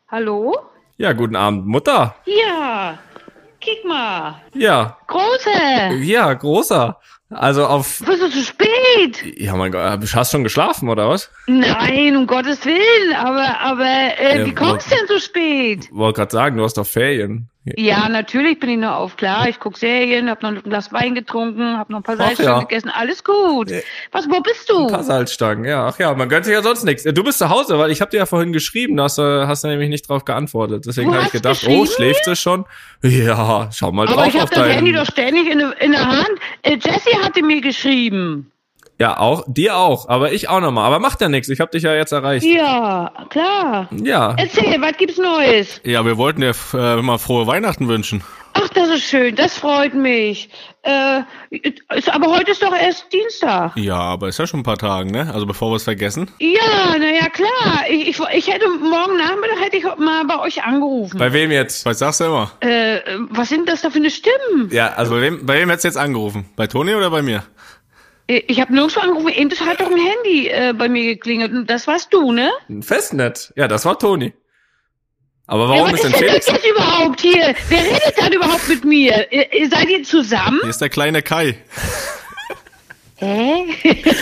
Hallo? Ja, guten Abend, Mutter. Ja, kick mal. Ja. Große. Ja, großer. Also auf... Bist du zu spät? Ja, mein Gott, hast du schon geschlafen, oder was? Nein, um Gottes Willen, aber wie kommst du denn so spät? Wollte gerade sagen, du hast doch Ferien. Ja, natürlich bin ich noch auf, klar. Ich guck Serien, hab noch ein Glas Wein getrunken, hab noch ein paar Salzstangen gegessen, alles gut. Wo bist du? Ein paar Salzstangen, ja. Ach ja, man gönnt sich ja sonst nichts. Du bist zu Hause, weil ich habe dir ja vorhin geschrieben, hast du nämlich nicht drauf geantwortet. Deswegen habe ich gedacht, schläft sie schon? Ja, schau mal drauf aber ich hab auf das Handy doch ständig in der Hand. Jessie hatte mir geschrieben. Ja, dir auch, aber ich auch nochmal. Aber macht ja nichts, ich habe dich ja jetzt erreicht. Ja, klar. Ja. Erzähl, was gibt's Neues? Ja, wir wollten dir mal frohe Weihnachten wünschen. Ach, das ist schön, das freut mich. Aber heute ist doch erst Dienstag. Ja, aber ist ja schon ein paar Tage, ne? Also bevor wir es vergessen. Ja, naja, klar. Ich hätte morgen Nachmittag mal bei euch angerufen. Bei wem jetzt? Was sagst du immer? Was sind das da für eine Stimmen? Ja, also bei wem hättest du jetzt angerufen? Bei Toni oder bei mir? Ich habe nirgendwo angerufen, eben das hat doch ein Handy bei mir geklingelt und das warst du, ne? Ein Festnetz. Ja, das war Toni. Aber warum was ist denn das Felix? jetzt überhaupt hier? Wer redet dann überhaupt mit mir? Seid ihr zusammen? Hier ist der kleine Kai. Hä?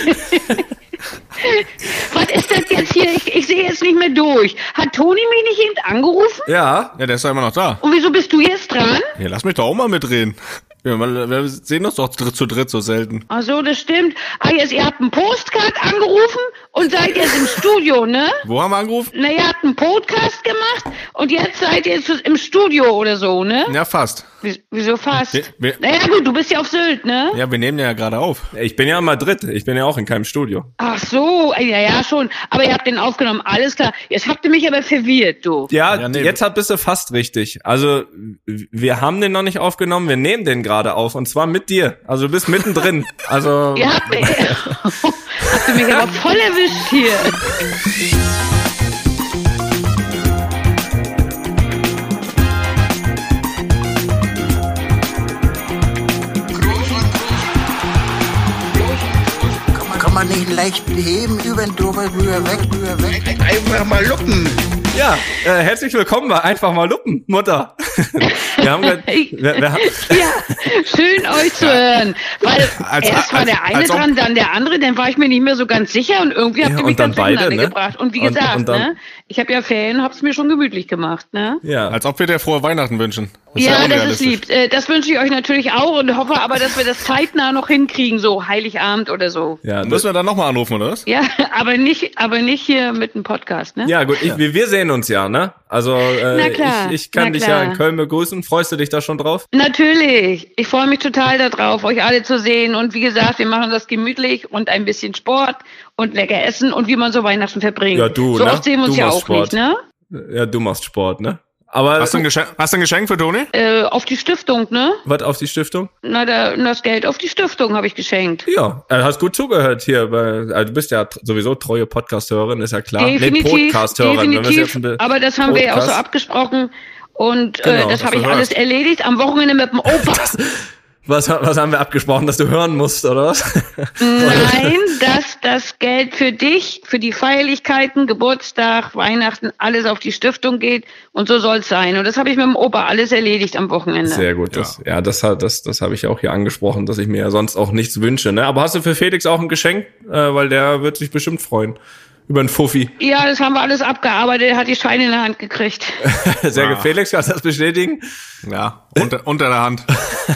Was ist das jetzt hier? Ich sehe jetzt nicht mehr durch. Hat Toni mich nicht eben angerufen? Ja. Ja, der ist doch immer noch da. Und wieso bist du jetzt dran? Ja, lass mich doch auch mal mitreden. Ja, wir sehen uns doch zu dritt so selten. Ach so, das stimmt. Ihr habt einen Postcard angerufen und seid jetzt im Studio, ne? Wo haben wir angerufen? Na, ihr habt einen Podcast gemacht und jetzt seid ihr im Studio oder so, ne? Ja, fast. Wieso fast? Wir- Naja gut, du bist ja auf Sylt, ne? Ja, wir nehmen ja gerade auf. Ich bin ja in Madrid, ich bin ja auch in keinem Studio. Ach so, ja schon. Aber ihr habt den aufgenommen, alles klar. Jetzt habt ihr mich aber verwirrt, du. Ja, nee. jetzt bist du fast richtig. Also, wir haben den noch nicht aufgenommen, wir nehmen den gerade auf und zwar mit dir. Also, du bist mittendrin. Also, Ihr habt ihr mich aber voll erwischt hier. Kann man nicht leicht heben, über den drüber, rüber, weg. Einfach mal luppen. ja, herzlich willkommen bei Einfach mal Luppen, Mutter. Wir haben grad, Ja, schön euch zu hören. Weil erst war der eine dran, dann der andere, dann war ich mir nicht mehr so ganz sicher und irgendwie habt ihr mich dann durcheinander gebracht. Und wie gesagt, ne, ich habe ja Ferien, hab's mir schon gemütlich gemacht, ne? ja. Als ob wir dir frohe Weihnachten wünschen. Ja, das ist lieb. Das wünsche ich euch natürlich auch und hoffe aber, dass wir das zeitnah noch hinkriegen, so Heiligabend oder so. Ja, Müssen wir dann nochmal anrufen, oder was? Ja, aber nicht hier mit dem Podcast, ne? ja, gut, wir sehen uns ja, ne? Also, Na klar, ich kann na dich klar. ja in Köln begrüßen. Freust du dich da schon drauf? Natürlich. Ich freue mich total darauf, euch alle zu sehen. Und wie gesagt, wir machen das gemütlich und ein bisschen Sport und lecker essen und wie man so Weihnachten verbringt. Ja, du, so ne? oft sehen wir uns Du ja machst auch Sport. nicht, ne? Ja, du machst Sport, ne? Aber Hast du ein Geschenk für Toni? Auf die Stiftung, ne? was auf die Stiftung? Na, das Geld auf die Stiftung habe ich geschenkt. Ja, hast gut zugehört hier. Also du bist ja sowieso treue Podcast-Hörerin, ist ja klar. Definitiv, Podcast-Hörerin. wenn wir es definitiv. jetzt ein Aber das haben wir ja auch so Podcast- abgesprochen. Und Genau, das habe das ich alles hörst. erledigt am Wochenende mit dem Opa. Was haben wir abgesprochen, dass du hören musst, oder was? Nein, dass das Geld für dich, für die Feierlichkeiten, Geburtstag, Weihnachten, alles auf die Stiftung geht und so soll es sein. Und das habe ich mit dem Opa alles erledigt am Wochenende. Sehr gut. Das habe ich auch hier angesprochen, dass ich mir ja sonst auch nichts wünsche. Ne? Aber hast du für Felix auch ein Geschenk? Weil der wird sich bestimmt freuen. Über einen Fuffi. Ja, das haben wir alles abgearbeitet, er hat die Scheine in der Hand gekriegt. Sehr gut. Felix, kannst du das bestätigen? Ja, unter der Hand.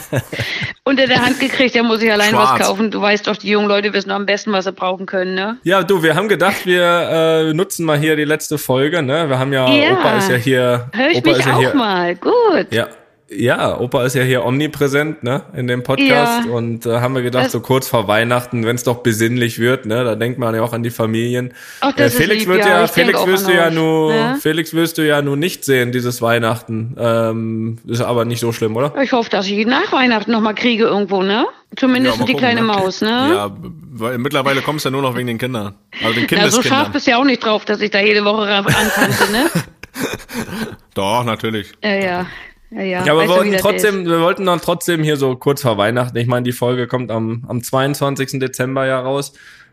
Unter der Hand gekriegt, der muss sich allein Schwarz. was kaufen. Du weißt doch, die jungen Leute wissen am besten, was sie brauchen können, ne? Ja, du, wir haben gedacht, wir nutzen mal hier die letzte Folge. Ne? Wir haben ja, Opa ist ja hier. Hör ich Opa mich ist ja auch hier, mal, gut. Ja, Opa ist ja hier omnipräsent, ne, in dem Podcast. Ja. Und haben wir gedacht, Das- so kurz vor Weihnachten, wenn es doch besinnlich wird, ne, da denkt man ja auch an die Familien. Ach, das ist Felix lieb, wird ja, ich denk auch wirst an du ja euch, nur, ne? Felix wirst du ja nur nicht sehen dieses Weihnachten. Ist aber nicht so schlimm, oder? Ich hoffe, dass ich ihn nach Weihnachten noch mal kriege irgendwo, ne? Zumindest mal die gucken, kleine ne? Maus, ne? Ja, weil mittlerweile kommst du ja nur noch wegen den Kindern. Also den Na, so scharf Kindeskindern. bist du ja auch nicht drauf, dass ich da jede Woche antanze, ne? Doch, natürlich. Ja. Ja, aber wir wollten dann trotzdem hier so kurz vor Weihnachten. Ich meine, die Folge kommt am 22. Dezember ja raus.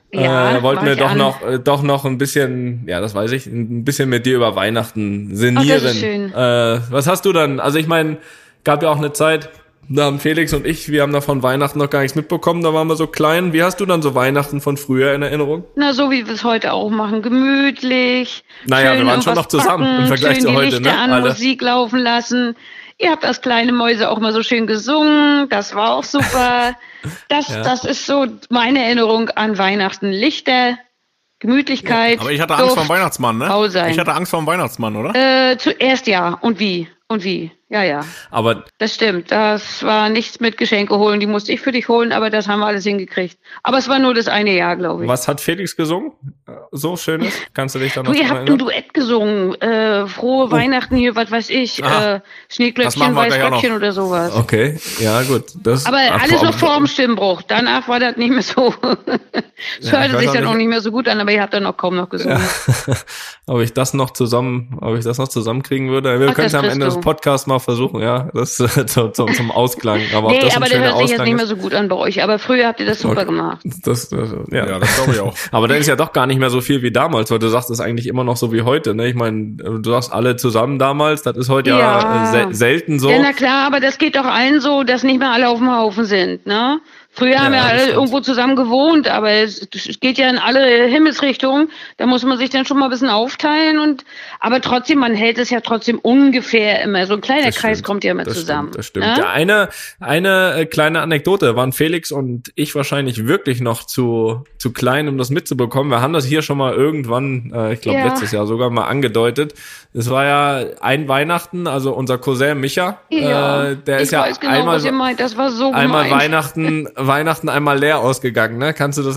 wollten wir doch noch ein bisschen, ja, das weiß ich, ein bisschen mit dir über Weihnachten sinnieren. Oh, das ist schön. Was hast du dann? Also ich meine, gab ja auch eine Zeit, da haben Felix und ich, wir haben da von Weihnachten noch gar nichts mitbekommen, da waren wir so klein. Wie hast du dann so Weihnachten von früher in Erinnerung? Na, so wie wir es heute auch machen, gemütlich. Naja, wir waren schon noch zusammen im Vergleich zu heute, Lichter an, Musik laufen lassen. Ihr habt als kleine Mäuse auch mal so schön gesungen, das war auch super. Das ist so meine Erinnerung an Weihnachten. Lichter, Gemütlichkeit. Ja, aber ich hatte Angst vor dem Weihnachtsmann, ne? Bausein. Ich hatte Angst vor dem Weihnachtsmann, oder? Zuerst ja. Und wie? Ja. Aber das stimmt. Das war nichts mit Geschenke holen. Die musste ich für dich holen, aber das haben wir alles hingekriegt. Aber es war nur das eine Jahr, glaube ich. Was hat Felix gesungen? So Schönes? Kannst du dich da noch ihr habt ein Duett gesungen. Frohe Weihnachten hier, was weiß ich. Schneeglöckchen, Weißglöckchen oder sowas. Okay, ja gut. Aber alles noch vor dem Stimmbruch. Danach war das nicht mehr so. Es hörte sich dann auch nicht mehr so gut an, aber ihr habt dann auch kaum noch gesungen. Ja. Ob ich das noch zusammenkriegen würde? Wir können es am Ende des Podcasts mal versuchen, ja, das zum Ausklang. Aber nee, aber der hört sich jetzt nicht mehr so gut an bei euch. Aber früher habt ihr das super gemacht. Das glaube ich auch. Aber dann ist ja doch gar nicht mehr so viel wie damals, weil du sagst, das ist eigentlich immer noch so wie heute. Ne? Ich meine, du sagst alle zusammen damals, das ist heute ja selten so. Ja, na klar, aber das geht doch allen so, dass nicht mehr alle auf dem Haufen sind, ne? Früher haben wir alle irgendwo zusammen gewohnt, aber es geht ja in alle Himmelsrichtungen. Da muss man sich dann schon mal ein bisschen aufteilen aber trotzdem, man hält es ja trotzdem ungefähr immer. So ein kleiner Kreis kommt ja immer zusammen. Das stimmt. Ja, eine kleine Anekdote waren Felix und ich wahrscheinlich wirklich noch zu klein, um das mitzubekommen. Wir haben das hier schon mal irgendwann, ich glaube letztes Jahr sogar mal angedeutet. Es war ja ein Weihnachten, also unser Cousin Micha, der ist ja weiß genau, einmal was ihr meint. Das war so einmal gemein. Weihnachten einmal leer ausgegangen, ne? Kannst du das,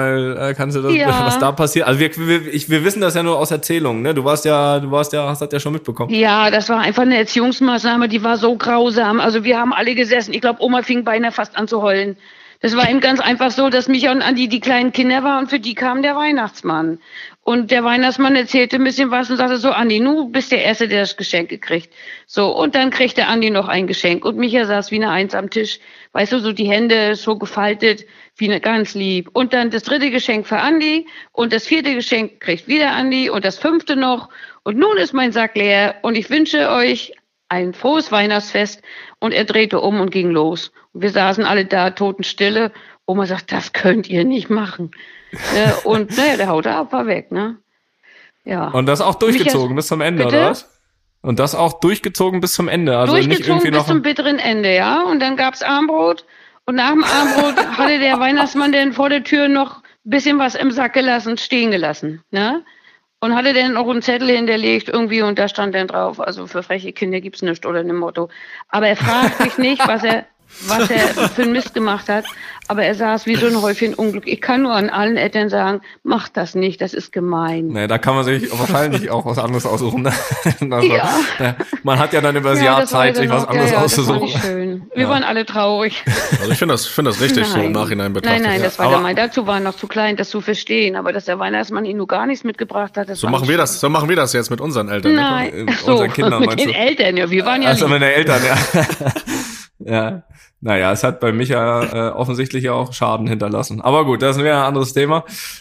was da passiert? Also wir wissen das ja nur aus Erzählungen, ne? Du hast das ja schon mitbekommen. Ja, das war einfach eine Erziehungsmaßnahme, die war so grausam. Also wir haben alle gesessen. Ich glaube, Oma fing beinahe fast an zu heulen. Das war eben ganz einfach so, dass Micha und Andi die kleinen Kinder waren und für die kam der Weihnachtsmann. Und der Weihnachtsmann erzählte ein bisschen was und sagte so, Andi, du bist der Erste, der das Geschenk gekriegt. So, und dann kriegte Andi noch ein Geschenk. Und Micha saß wie eine Eins am Tisch, weißt du, so die Hände so gefaltet, wie eine ganz lieb. Und dann das 3. Geschenk für Andi und das 4. Geschenk kriegt wieder Andi und das 5. noch. Und nun ist mein Sack leer und ich wünsche euch ein frohes Weihnachtsfest. Und er drehte um und ging los. Und wir saßen alle da, totenstille. Oma sagt, das könnt ihr nicht machen. Und naja, der haute ab, war weg, ne? Ja. Und das auch durchgezogen bis zum Ende, bitte? Oder was? Und das auch durchgezogen bis zum Ende. Also durchgezogen nicht irgendwie bis noch zum bitteren Ende, ja. Und dann gab's Armbrot. Und nach dem Armbrot hatte der Weihnachtsmann dann vor der Tür noch ein bisschen was im Sack gelassen, stehen gelassen, ne? Und hatte dann auch einen Zettel hinterlegt irgendwie und da stand dann drauf, also für freche Kinder gibt's nichts oder ein Motto. Aber er fragt mich nicht, was er für einen Mist gemacht hat, aber er saß wie so ein Häufchen Unglück. Ich kann nur an allen Eltern sagen, macht das nicht, das ist gemein. Nee, da kann man sich wahrscheinlich auch was anderes aussuchen. Ne? Also, man hat ja dann über das Jahr Zeit, sich was anderes auszusuchen. Das war nicht schön. Wir waren alle traurig. Also ich finde das richtig, so im Nachhinein betrachtet. Nein, das war gemein. Dazu war er noch zu klein, das zu verstehen. Aber dass der Weihnachtsmann ihn nur gar nichts mitgebracht hat, so machen wir das jetzt mit unseren Eltern. Nein, ne? unseren Kindern, mit den Eltern, ja, wir waren ja also mit den Eltern, ja. Ja. Naja, es hat bei Micha offensichtlich ja auch Schaden hinterlassen. Aber gut, das wäre ein anderes Thema.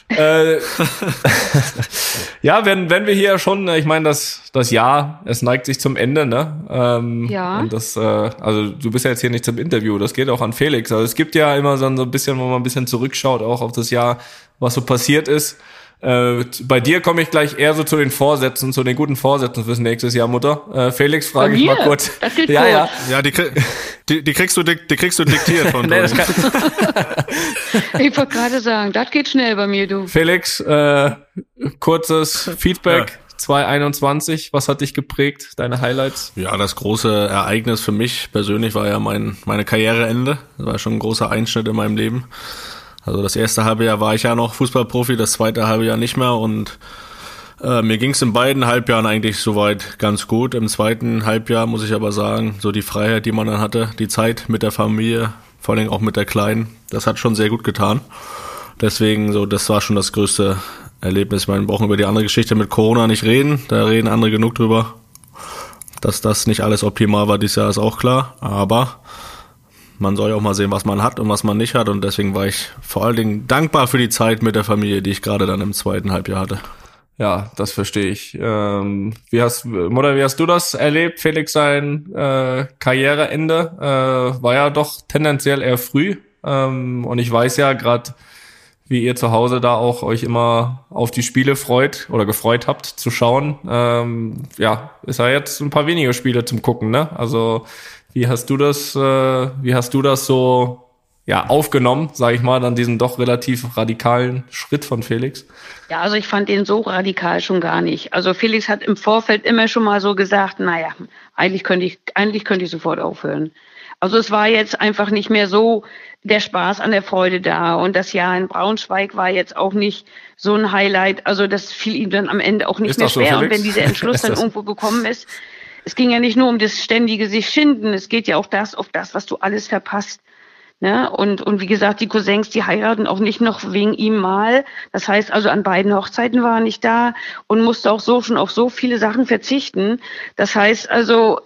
Ja, wenn wir hier schon, ich meine, das Jahr, es neigt sich zum Ende, ne? Ja. Und das, also du bist ja jetzt hier nicht zum Interview, das geht auch an Felix. Also es gibt ja immer so ein bisschen, wo man ein bisschen zurückschaut, auch auf das Jahr, was so passiert ist. Bei dir komme ich gleich eher so zu den Vorsätzen, zu den guten Vorsätzen fürs nächste Jahr, Mutter. Felix, frage ich mal kurz. Das geht gut. Ja, die kriegst du diktiert von nee, Ich wollte gerade sagen, das geht schnell bei mir, du. Felix, kurzes Feedback. 2021, was hat dich geprägt, deine Highlights? Ja, das große Ereignis für mich persönlich war ja meine Karriereende. Das war schon ein großer Einschnitt in meinem Leben. Also das erste halbe Jahr war ich ja noch Fußballprofi, das zweite halbe Jahr nicht mehr und mir ging es in beiden Halbjahren eigentlich soweit ganz gut. Im zweiten Halbjahr muss ich aber sagen, so die Freiheit, die man dann hatte, die Zeit mit der Familie, vor allem auch mit der Kleinen, das hat schon sehr gut getan. Deswegen so, das war schon das größte Erlebnis. Ich meine, wir brauchen über die andere Geschichte mit Corona nicht reden, da reden andere genug drüber. Dass das nicht alles optimal war dieses Jahr, ist auch klar, aber man soll ja auch mal sehen, was man hat und was man nicht hat. Und deswegen war ich vor allen Dingen dankbar für die Zeit mit der Familie, die ich gerade dann im zweiten Halbjahr hatte. Ja, das verstehe ich. Wie hast du das erlebt? Felix, sein Karriereende war ja doch tendenziell eher früh. Und ich weiß ja gerade, wie ihr zu Hause da auch euch immer auf die Spiele freut oder gefreut habt zu schauen. Ist ja jetzt ein paar wenige Spiele zum Gucken, ne? Also wie hast du das so aufgenommen, sage ich mal, dann diesen doch relativ radikalen Schritt von Felix? Ja, also ich fand den so radikal schon gar nicht. Also Felix hat im Vorfeld immer schon mal so gesagt, naja, eigentlich könnte ich sofort aufhören. Also es war jetzt einfach nicht mehr so der Spaß an der Freude da. Und das Jahr in Braunschweig war jetzt auch nicht so ein Highlight. Also das fiel ihm dann am Ende auch nicht mehr schwer. So, und wenn dieser Entschluss dann irgendwo gekommen ist, es ging ja nicht nur um das ständige sich schinden, es geht ja auch auf das, was du alles verpasst. Ne? Und wie gesagt, die Cousins, die heiraten auch nicht noch wegen ihm mal. Das heißt also, an beiden Hochzeiten war er nicht da und musste auch so schon auf so viele Sachen verzichten. Das heißt also,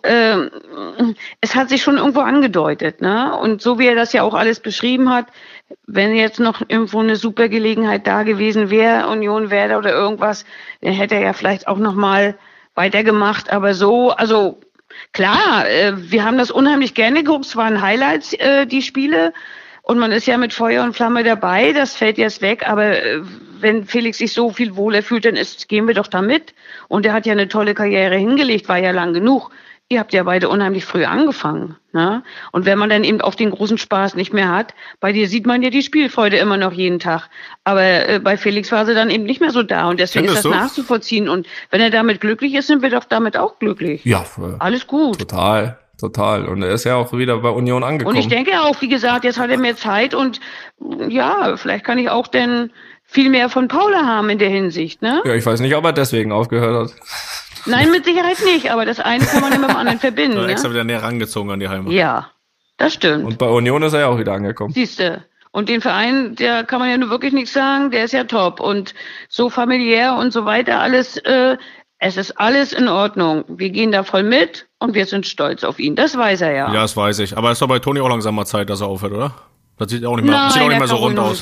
es hat sich schon irgendwo angedeutet. Ne? Und so wie er das ja auch alles beschrieben hat, wenn jetzt noch irgendwo eine super Gelegenheit da gewesen wäre, Union Werder oder irgendwas, dann hätte er ja vielleicht auch noch mal weitergemacht. Aber so, also klar, wir haben das unheimlich gerne geguckt, es waren Highlights, die Spiele, und man ist ja mit Feuer und Flamme dabei, das fällt jetzt weg, aber wenn Felix sich so viel wohler fühlt, dann gehen wir doch da mit, und er hat ja eine tolle Karriere hingelegt, war ja lang genug. Ihr habt ja beide unheimlich früh angefangen, ne? Und wenn man dann eben auf den großen Spaß nicht mehr hat, bei dir sieht man ja die Spielfreude immer noch jeden Tag. Aber bei Felix war sie dann eben nicht mehr so da, und deswegen ist das nachzuvollziehen. Und wenn er damit glücklich ist, sind wir doch damit auch glücklich. Ja, alles gut. Total. Und er ist ja auch wieder bei Union angekommen. Und ich denke auch, wie gesagt, jetzt hat er mehr Zeit, und ja, vielleicht kann ich auch denn viel mehr von Paula haben in der Hinsicht, ne? Ja, ich weiß nicht, ob er deswegen aufgehört hat. Nein, mit Sicherheit nicht, aber das eine kann man ja mit dem anderen verbinden. Du hast extra wieder näher rangezogen an die Heimat. Ja, das stimmt. Und bei Union ist er ja auch wieder angekommen. Siehste. Und den Verein, der kann man ja nur wirklich nichts sagen, der ist ja top. Und so familiär und so weiter, alles, es ist alles in Ordnung. Wir gehen da voll mit und wir sind stolz auf ihn. Das weiß er ja. Ja, das weiß ich. Aber es ist doch bei Toni auch langsam mal Zeit, dass er aufhört, oder? Das sieht auch nicht mehr so rund aus.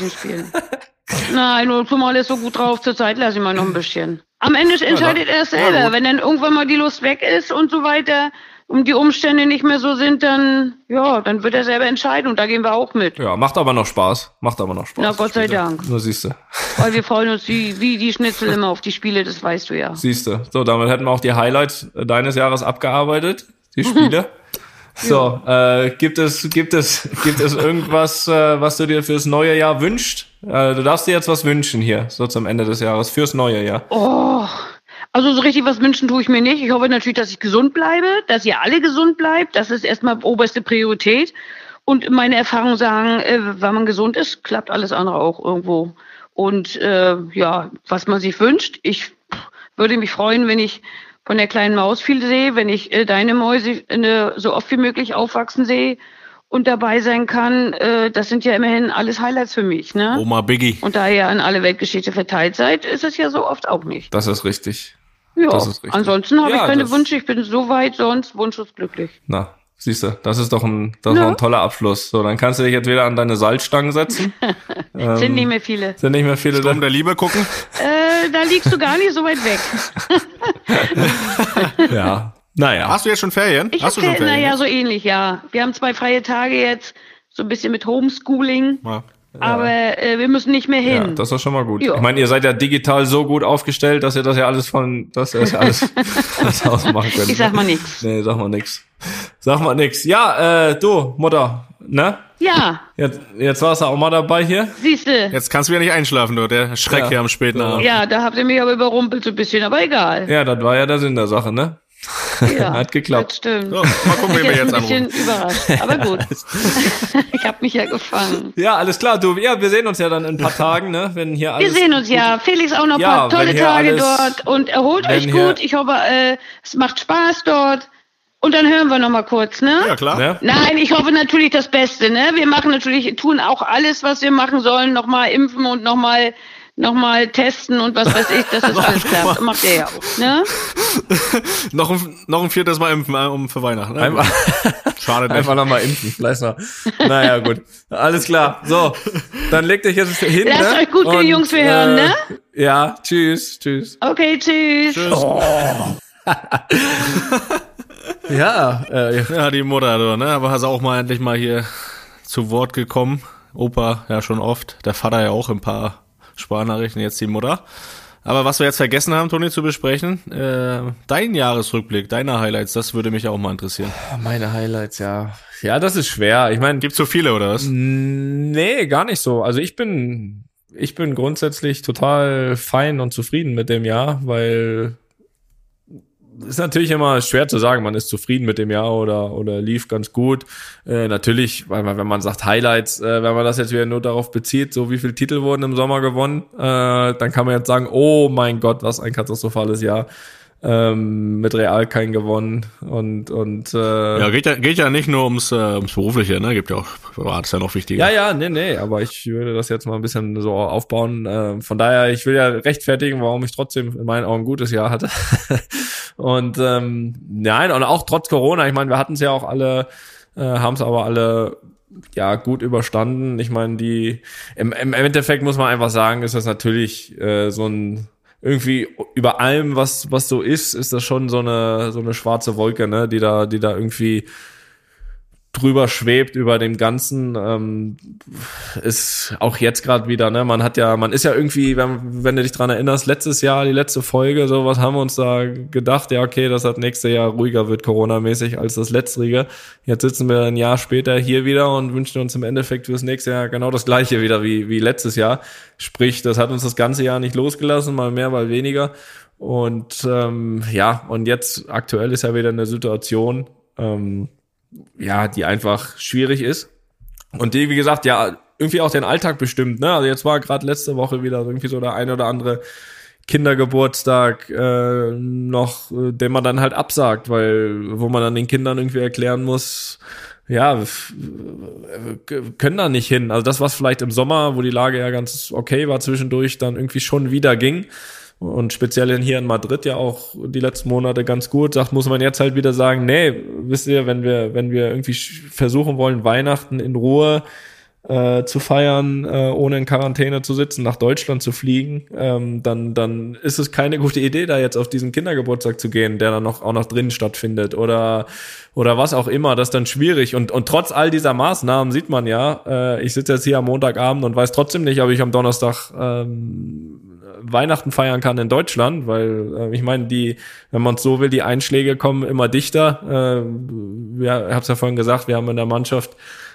Nein, nur mal ist so gut drauf. Zurzeit lasse ich mal noch ein bisschen. Am Ende entscheidet er es selber. Ja, wenn dann irgendwann mal die Lust weg ist und so weiter und die Umstände nicht mehr so sind, dann wird er selber entscheiden, und da gehen wir auch mit. Ja, macht aber noch Spaß. Na, Gott sei Dank. Nur siehst du. Weil wir freuen uns wie die Schnitzel immer auf die Spiele, das weißt du ja. Siehst du. So, damit hätten wir auch die Highlights deines Jahres abgearbeitet, die Spiele. So, gibt es irgendwas, was du dir fürs neue Jahr wünschst? Du darfst dir jetzt was wünschen hier, so zum Ende des Jahres, fürs neue Jahr. Oh, also so richtig was wünschen tue ich mir nicht. Ich hoffe natürlich, dass ich gesund bleibe, dass ihr alle gesund bleibt. Das ist erstmal oberste Priorität. Und meine Erfahrungen sagen, wenn man gesund ist, klappt alles andere auch irgendwo. Und was man sich wünscht, ich würde mich freuen, wenn ich von der kleinen Maus viel sehe, wenn ich deine Mäuse so oft wie möglich aufwachsen sehe und dabei sein kann. Das sind ja immerhin alles Highlights für mich, ne? Oma Biggie. Und da ihr an alle Weltgeschichte verteilt seid, ist es ja so oft auch nicht. Das ist richtig. Ja, ansonsten habe ich keine Wünsche. Ich bin soweit sonst wunschlos glücklich. Na, siehst du, das ist doch ein toller Abschluss. So, dann kannst du dich jetzt wieder an deine Salzstangen setzen. Sind nicht mehr viele. Sturm der Liebe gucken? Da liegst du gar nicht so weit weg. Ja, naja. Hast du jetzt schon Ferien? Naja, so ähnlich, ja. Wir haben 2 freie Tage jetzt, so ein bisschen mit Homeschooling. Ja. Aber wir müssen nicht mehr hin. Ja, das ist schon mal gut. Jo. Ich meine, ihr seid ja digital so gut aufgestellt, dass ihr das ja alles ausmachen könnt. Ich sag mal nix. Nee, sag mal nix. Ja, du, Mutter, ne? Ja. Jetzt warst du auch mal dabei hier. Siehste. Jetzt kannst du wieder nicht einschlafen, du, der Schreck hier am späten Abend. Ja, da habt ihr mich aber überrumpelt so ein bisschen, aber egal. Ja, das war ja der Sinn der Sache, ne? Ja, hat geklappt. Das stimmt. So, mal gucken, wie wir jetzt anrufen. Ich bin ein bisschen überrascht, aber gut. Ich habe mich ja gefangen. Ja, alles klar. Du, wir sehen uns ja dann in ein paar Tagen, ne? Wenn hier alles. Wir sehen uns ja. Felix auch noch ein paar tolle Tage dort und erholt euch gut. Ich hoffe, es macht Spaß dort. Und dann hören wir noch mal kurz, ne? Ja, klar. Ja. Nein, ich hoffe natürlich das Beste, ne? Wir tun auch alles, was wir machen sollen, noch mal impfen und noch mal nochmal testen und was weiß ich, dass das alles klappt. Macht ihr ja auch, ne? noch ein 4. Mal impfen für Weihnachten. Einmal, schade nicht. Einfach nochmal impfen, vielleicht noch. Naja, gut. Alles klar. So, dann legt euch jetzt hin. Lasst euch gut gehen, Jungs, wir hören, ne? Ja, tschüss. Okay, tschüss. Oh. Ja, die Mutter, ne? Aber hast auch mal endlich mal hier zu Wort gekommen. Opa ja schon oft, der Vater ja auch ein paar Sprachnachrichten, jetzt die Mutter. Aber was wir jetzt vergessen haben, Toni, zu besprechen, dein Jahresrückblick, deine Highlights, das würde mich auch mal interessieren. Meine Highlights, ja. Ja, das ist schwer. Ich meine, gibt's so viele oder was? Nee, gar nicht so. Also ich bin grundsätzlich total fein und zufrieden mit dem Jahr, weil ist natürlich immer schwer zu sagen, man ist zufrieden mit dem Jahr oder lief ganz gut. Natürlich, weil wenn man sagt Highlights, wenn man das jetzt wieder nur darauf bezieht, so wie viele Titel wurden im Sommer gewonnen, dann kann man jetzt sagen, oh mein Gott, was ein katastrophales Jahr. Mit Real kein gewonnen und ja, geht ja nicht nur ums Berufliche, ne? Gibt ja auch privat, ist ja noch wichtiger. Ja, nee, aber ich würde das jetzt mal ein bisschen so aufbauen. Von daher, ich will ja rechtfertigen, warum ich trotzdem in meinen Augen ein gutes Jahr hatte. Und nein, und auch trotz Corona, ich meine, wir hatten es ja auch alle, haben es aber alle ja gut überstanden. Ich meine, im Endeffekt muss man einfach sagen, ist das natürlich so ein irgendwie über allem, was so ist das schon so eine schwarze Wolke, ne, die da irgendwie drüber schwebt über dem Ganzen, ist auch jetzt gerade wieder, ne, man ist ja irgendwie, wenn du dich dran erinnerst, letztes Jahr, die letzte Folge, so was haben wir uns da gedacht, ja okay, das hat nächstes Jahr ruhiger wird Corona-mäßig als das letztrige. Jetzt sitzen wir ein Jahr später hier wieder und wünschen uns im Endeffekt fürs nächste Jahr genau das Gleiche wieder wie letztes Jahr. Sprich, das hat uns das ganze Jahr nicht losgelassen, mal mehr, mal weniger. Und und jetzt aktuell ist ja wieder eine Situation, die einfach schwierig ist und die, wie gesagt, ja irgendwie auch den Alltag bestimmt, ne? Also jetzt war gerade letzte Woche wieder irgendwie so der ein oder andere Kindergeburtstag noch, den man dann halt absagt, wo man dann den Kindern irgendwie erklären muss, ja, können da nicht hin. Also das, was vielleicht im Sommer, wo die Lage ja ganz okay war zwischendurch, dann irgendwie schon wieder ging. Und speziell hier in Madrid ja auch die letzten Monate ganz gut, muss man jetzt halt wieder sagen, nee, wisst ihr, wenn wir irgendwie versuchen wollen, Weihnachten in Ruhe zu feiern, ohne in Quarantäne zu sitzen, nach Deutschland zu fliegen, dann ist es keine gute Idee, da jetzt auf diesen Kindergeburtstag zu gehen, der dann auch noch drinnen stattfindet oder was auch immer, das ist dann schwierig. Und trotz all dieser Maßnahmen sieht man ja, ich sitze jetzt hier am Montagabend und weiß trotzdem nicht, ob ich am Donnerstag Weihnachten feiern kann in Deutschland, weil ich meine, wenn man es so will, die Einschläge kommen immer dichter. Ich habe es ja vorhin gesagt, wir haben in der Mannschaft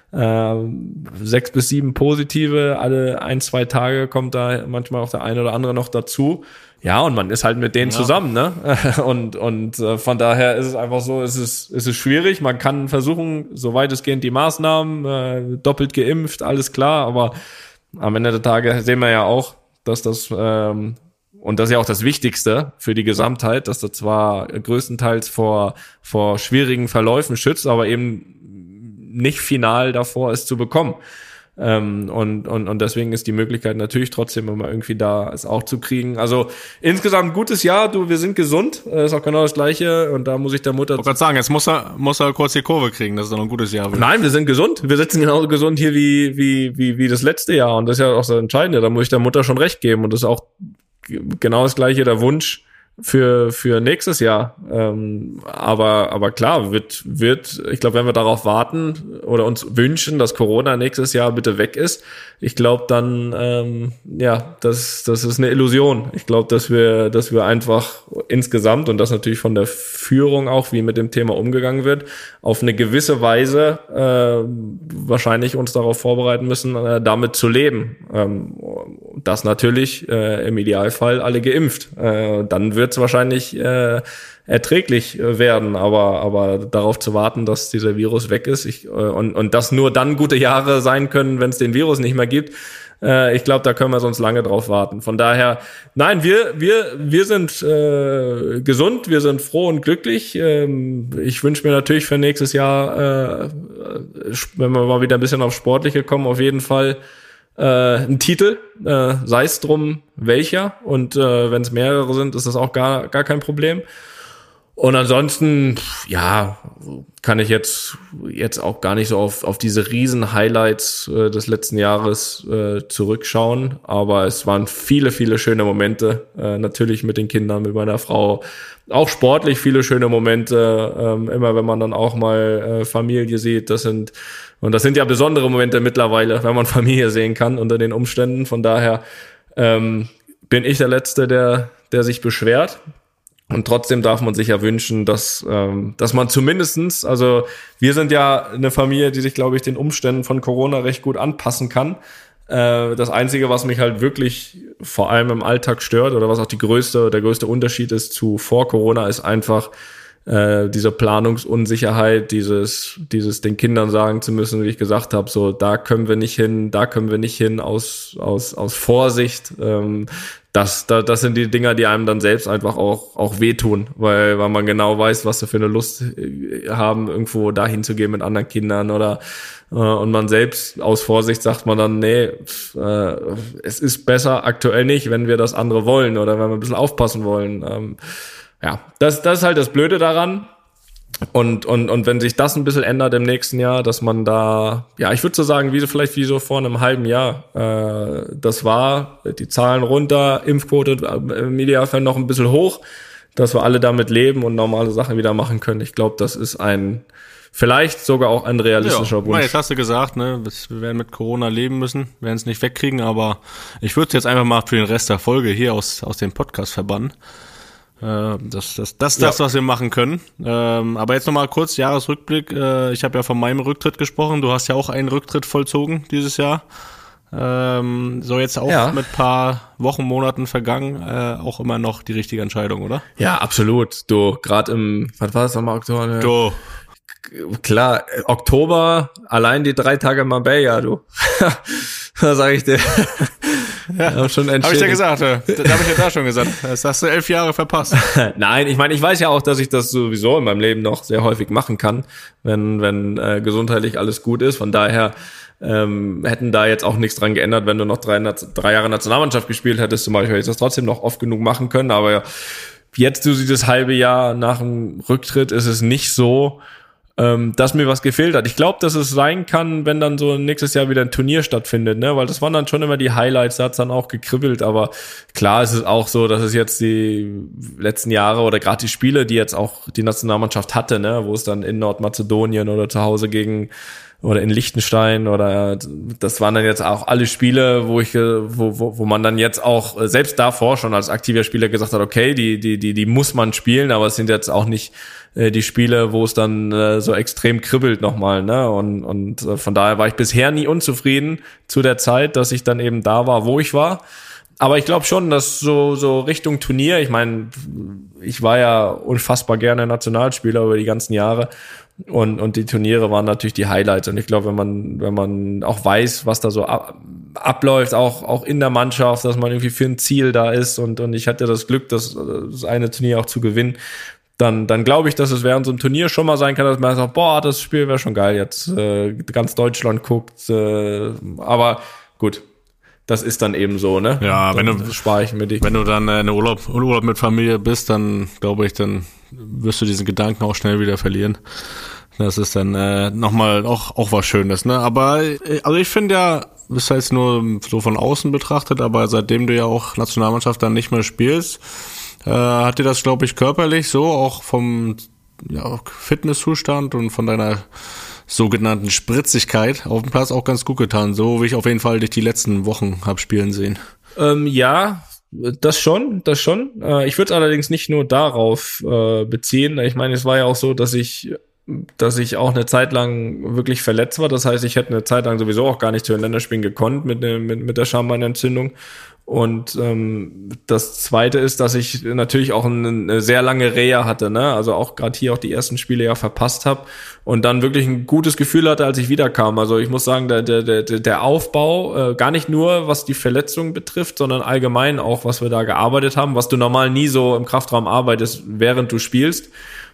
6 bis 7 Positive, alle 1-2 Tage kommt da manchmal auch der eine oder andere noch dazu. Ja, und man ist halt mit denen zusammen, ne? Und von daher ist es einfach so, es ist schwierig. Man kann versuchen, so weitestgehend die Maßnahmen, doppelt geimpft, alles klar, aber am Ende der Tage sehen wir ja auch, dass das, und das ist ja auch das Wichtigste für die Gesamtheit, dass das zwar größtenteils vor schwierigen Verläufen schützt, aber eben nicht final davor es zu bekommen. Und deswegen ist die Möglichkeit natürlich trotzdem immer irgendwie da, es auch zu kriegen. Also insgesamt ein gutes Jahr, wir sind gesund, ist auch genau das Gleiche und da muss ich der Mutter... Ich wollte gerade sagen, jetzt muss er kurz die Kurve kriegen, dass es dann ein gutes Jahr wird. Nein, wir sind gesund, wir sitzen genauso gesund hier wie das letzte Jahr und das ist ja auch das Entscheidende, da muss ich der Mutter schon recht geben und das ist auch genau das Gleiche der Wunsch für nächstes Jahr. Aber klar, wird, ich glaube, wenn wir darauf warten oder uns wünschen, dass Corona nächstes Jahr bitte weg ist, ich glaube dann, das ist eine Illusion. Ich glaube, dass wir einfach insgesamt und das natürlich von der Führung auch, wie mit dem Thema umgegangen wird, auf eine gewisse Weise wahrscheinlich uns darauf vorbereiten müssen, damit zu leben. Das natürlich im Idealfall alle geimpft. Dann wird es wahrscheinlich erträglich werden, aber darauf zu warten, dass dieser Virus weg ist und dass nur dann gute Jahre sein können, wenn es den Virus nicht mehr gibt. Ich glaube, da können wir sonst lange drauf warten. Von daher, nein, wir sind gesund, wir sind froh und glücklich. Ich wünsche mir natürlich für nächstes Jahr, wenn wir mal wieder ein bisschen aufs Sportliche kommen, auf jeden Fall einen Titel, sei es drum welcher. Und wenn es mehrere sind, ist das auch gar kein Problem. Und ansonsten, ja, kann ich jetzt auch gar nicht so auf diese riesen Highlights des letzten Jahres zurückschauen. Aber es waren viele, viele schöne Momente. Natürlich mit den Kindern, mit meiner Frau. Auch sportlich viele schöne Momente. Immer wenn man dann auch mal Familie sieht. Das sind ja besondere Momente mittlerweile, wenn man Familie sehen kann unter den Umständen. Von daher bin ich der Letzte, der sich beschwert. Und trotzdem darf man sich ja wünschen, dass man zumindestens, also wir sind ja eine Familie, die sich, glaube ich, den Umständen von Corona recht gut anpassen kann. Das Einzige, was mich halt wirklich vor allem im Alltag stört oder was auch der größte Unterschied ist zu vor Corona, ist einfach diese Planungsunsicherheit, dieses den Kindern sagen zu müssen, wie ich gesagt habe, so da können wir nicht hin aus Vorsicht. Das sind die Dinger, die einem dann selbst einfach auch wehtun, weil man genau weiß, was sie für eine Lust haben, irgendwo dahin zu gehen mit anderen Kindern oder und man selbst aus Vorsicht sagt man dann, nee, es ist besser aktuell nicht, wenn wir das andere wollen oder wenn wir ein bisschen aufpassen wollen. Ja, das ist halt das Blöde daran. Und wenn sich das ein bisschen ändert im nächsten Jahr, dass man da, ja, ich würde so sagen, wie so vor einem halben Jahr, das war, die Zahlen runter, Impfquote im Idealfall noch ein bisschen hoch, dass wir alle damit leben und normale Sachen wieder machen können. Ich glaube, das ist vielleicht sogar auch ein realistischer Wunsch. Jetzt hast du gesagt, ne, wir werden mit Corona leben müssen, werden es nicht wegkriegen, aber ich würde es jetzt einfach mal für den Rest der Folge hier aus dem Podcast verbannen. Das ist das, was wir machen können. Aber jetzt nochmal kurz Jahresrückblick. Ich habe ja von meinem Rücktritt gesprochen. Du hast ja auch einen Rücktritt vollzogen dieses Jahr. So jetzt auch mit paar Wochen, Monaten vergangen, auch immer noch die richtige Entscheidung, oder? Ja, absolut. Du, gerade was war das nochmal, Oktober? Du. Klar, Oktober, allein die 3 Tage Marbella, du. Da sag ich dir. Ja, habe ich ja gesagt, da habe ich ja da schon gesagt. Das hast du 11 Jahre verpasst. Nein, ich meine, ich weiß ja auch, dass ich das sowieso in meinem Leben noch sehr häufig machen kann, wenn gesundheitlich alles gut ist. Von daher hätten da jetzt auch nichts dran geändert, wenn du noch 3 Jahre Nationalmannschaft gespielt hättest, zum Beispiel, hätte ich das trotzdem noch oft genug machen können. Aber jetzt, so dieses halbe Jahr nach dem Rücktritt, ist es nicht so, dass mir was gefehlt hat. Ich glaube, dass es sein kann, wenn dann so nächstes Jahr wieder ein Turnier stattfindet, ne, weil das waren dann schon immer die Highlights, da hat's dann auch gekribbelt, aber klar ist es auch so, dass es jetzt die letzten Jahre oder gerade die Spiele, die jetzt auch die Nationalmannschaft hatte, ne, wo es dann in Nordmazedonien oder zu Hause oder in Liechtenstein oder das waren dann jetzt auch alle Spiele, wo man dann jetzt auch selbst davor schon als aktiver Spieler gesagt hat, okay, die muss man spielen, aber es sind jetzt auch nicht die Spiele, wo es dann so extrem kribbelt nochmal, ne? Und von daher war ich bisher nie unzufrieden zu der Zeit, dass ich dann eben da war, wo ich war. Aber ich glaube schon, dass so Richtung Turnier, ich meine, ich war ja unfassbar gerne Nationalspieler über die ganzen Jahre und die Turniere waren natürlich die Highlights. Und ich glaube, wenn man auch weiß, was da so abläuft, auch in der Mannschaft, dass man irgendwie für ein Ziel da ist und ich hatte das Glück, das eine Turnier auch zu gewinnen, dann glaube ich, dass es während so einem Turnier schon mal sein kann, dass man sagt, boah, das Spiel wäre schon geil, jetzt ganz Deutschland guckt, aber gut, das ist dann eben so, ne? Ja, wenn du spare ich mir dich. Wenn du dann in Urlaub mit Familie bist, dann glaube ich, dann wirst du diesen Gedanken auch schnell wieder verlieren. Das ist dann nochmal auch was Schönes, ne? Aber also ich finde ja, das heißt nur so von außen betrachtet, aber seitdem du ja auch Nationalmannschaft dann nicht mehr spielst, hat dir das, glaube ich, körperlich so auch vom Fitnesszustand und von deiner sogenannten Spritzigkeit auf dem Platz auch ganz gut getan, so wie ich auf jeden Fall dich die letzten Wochen habe spielen sehen. Ja, das schon. Ich würde es allerdings nicht nur darauf beziehen. Ich meine, es war ja auch so, dass ich auch eine Zeit lang wirklich verletzt war. Das heißt, ich hätte eine Zeit lang sowieso auch gar nicht zu den Länderspielen gekonnt mit der Schambeinentzündung. Und das Zweite ist, dass ich natürlich auch eine sehr lange Reha hatte, ne? Also auch gerade hier auch die ersten Spiele ja verpasst habe und dann wirklich ein gutes Gefühl hatte, als ich wiederkam. Also ich muss sagen, der Aufbau, gar nicht nur was die Verletzungen betrifft, sondern allgemein auch, was wir da gearbeitet haben, was du normal nie so im Kraftraum arbeitest, während du spielst.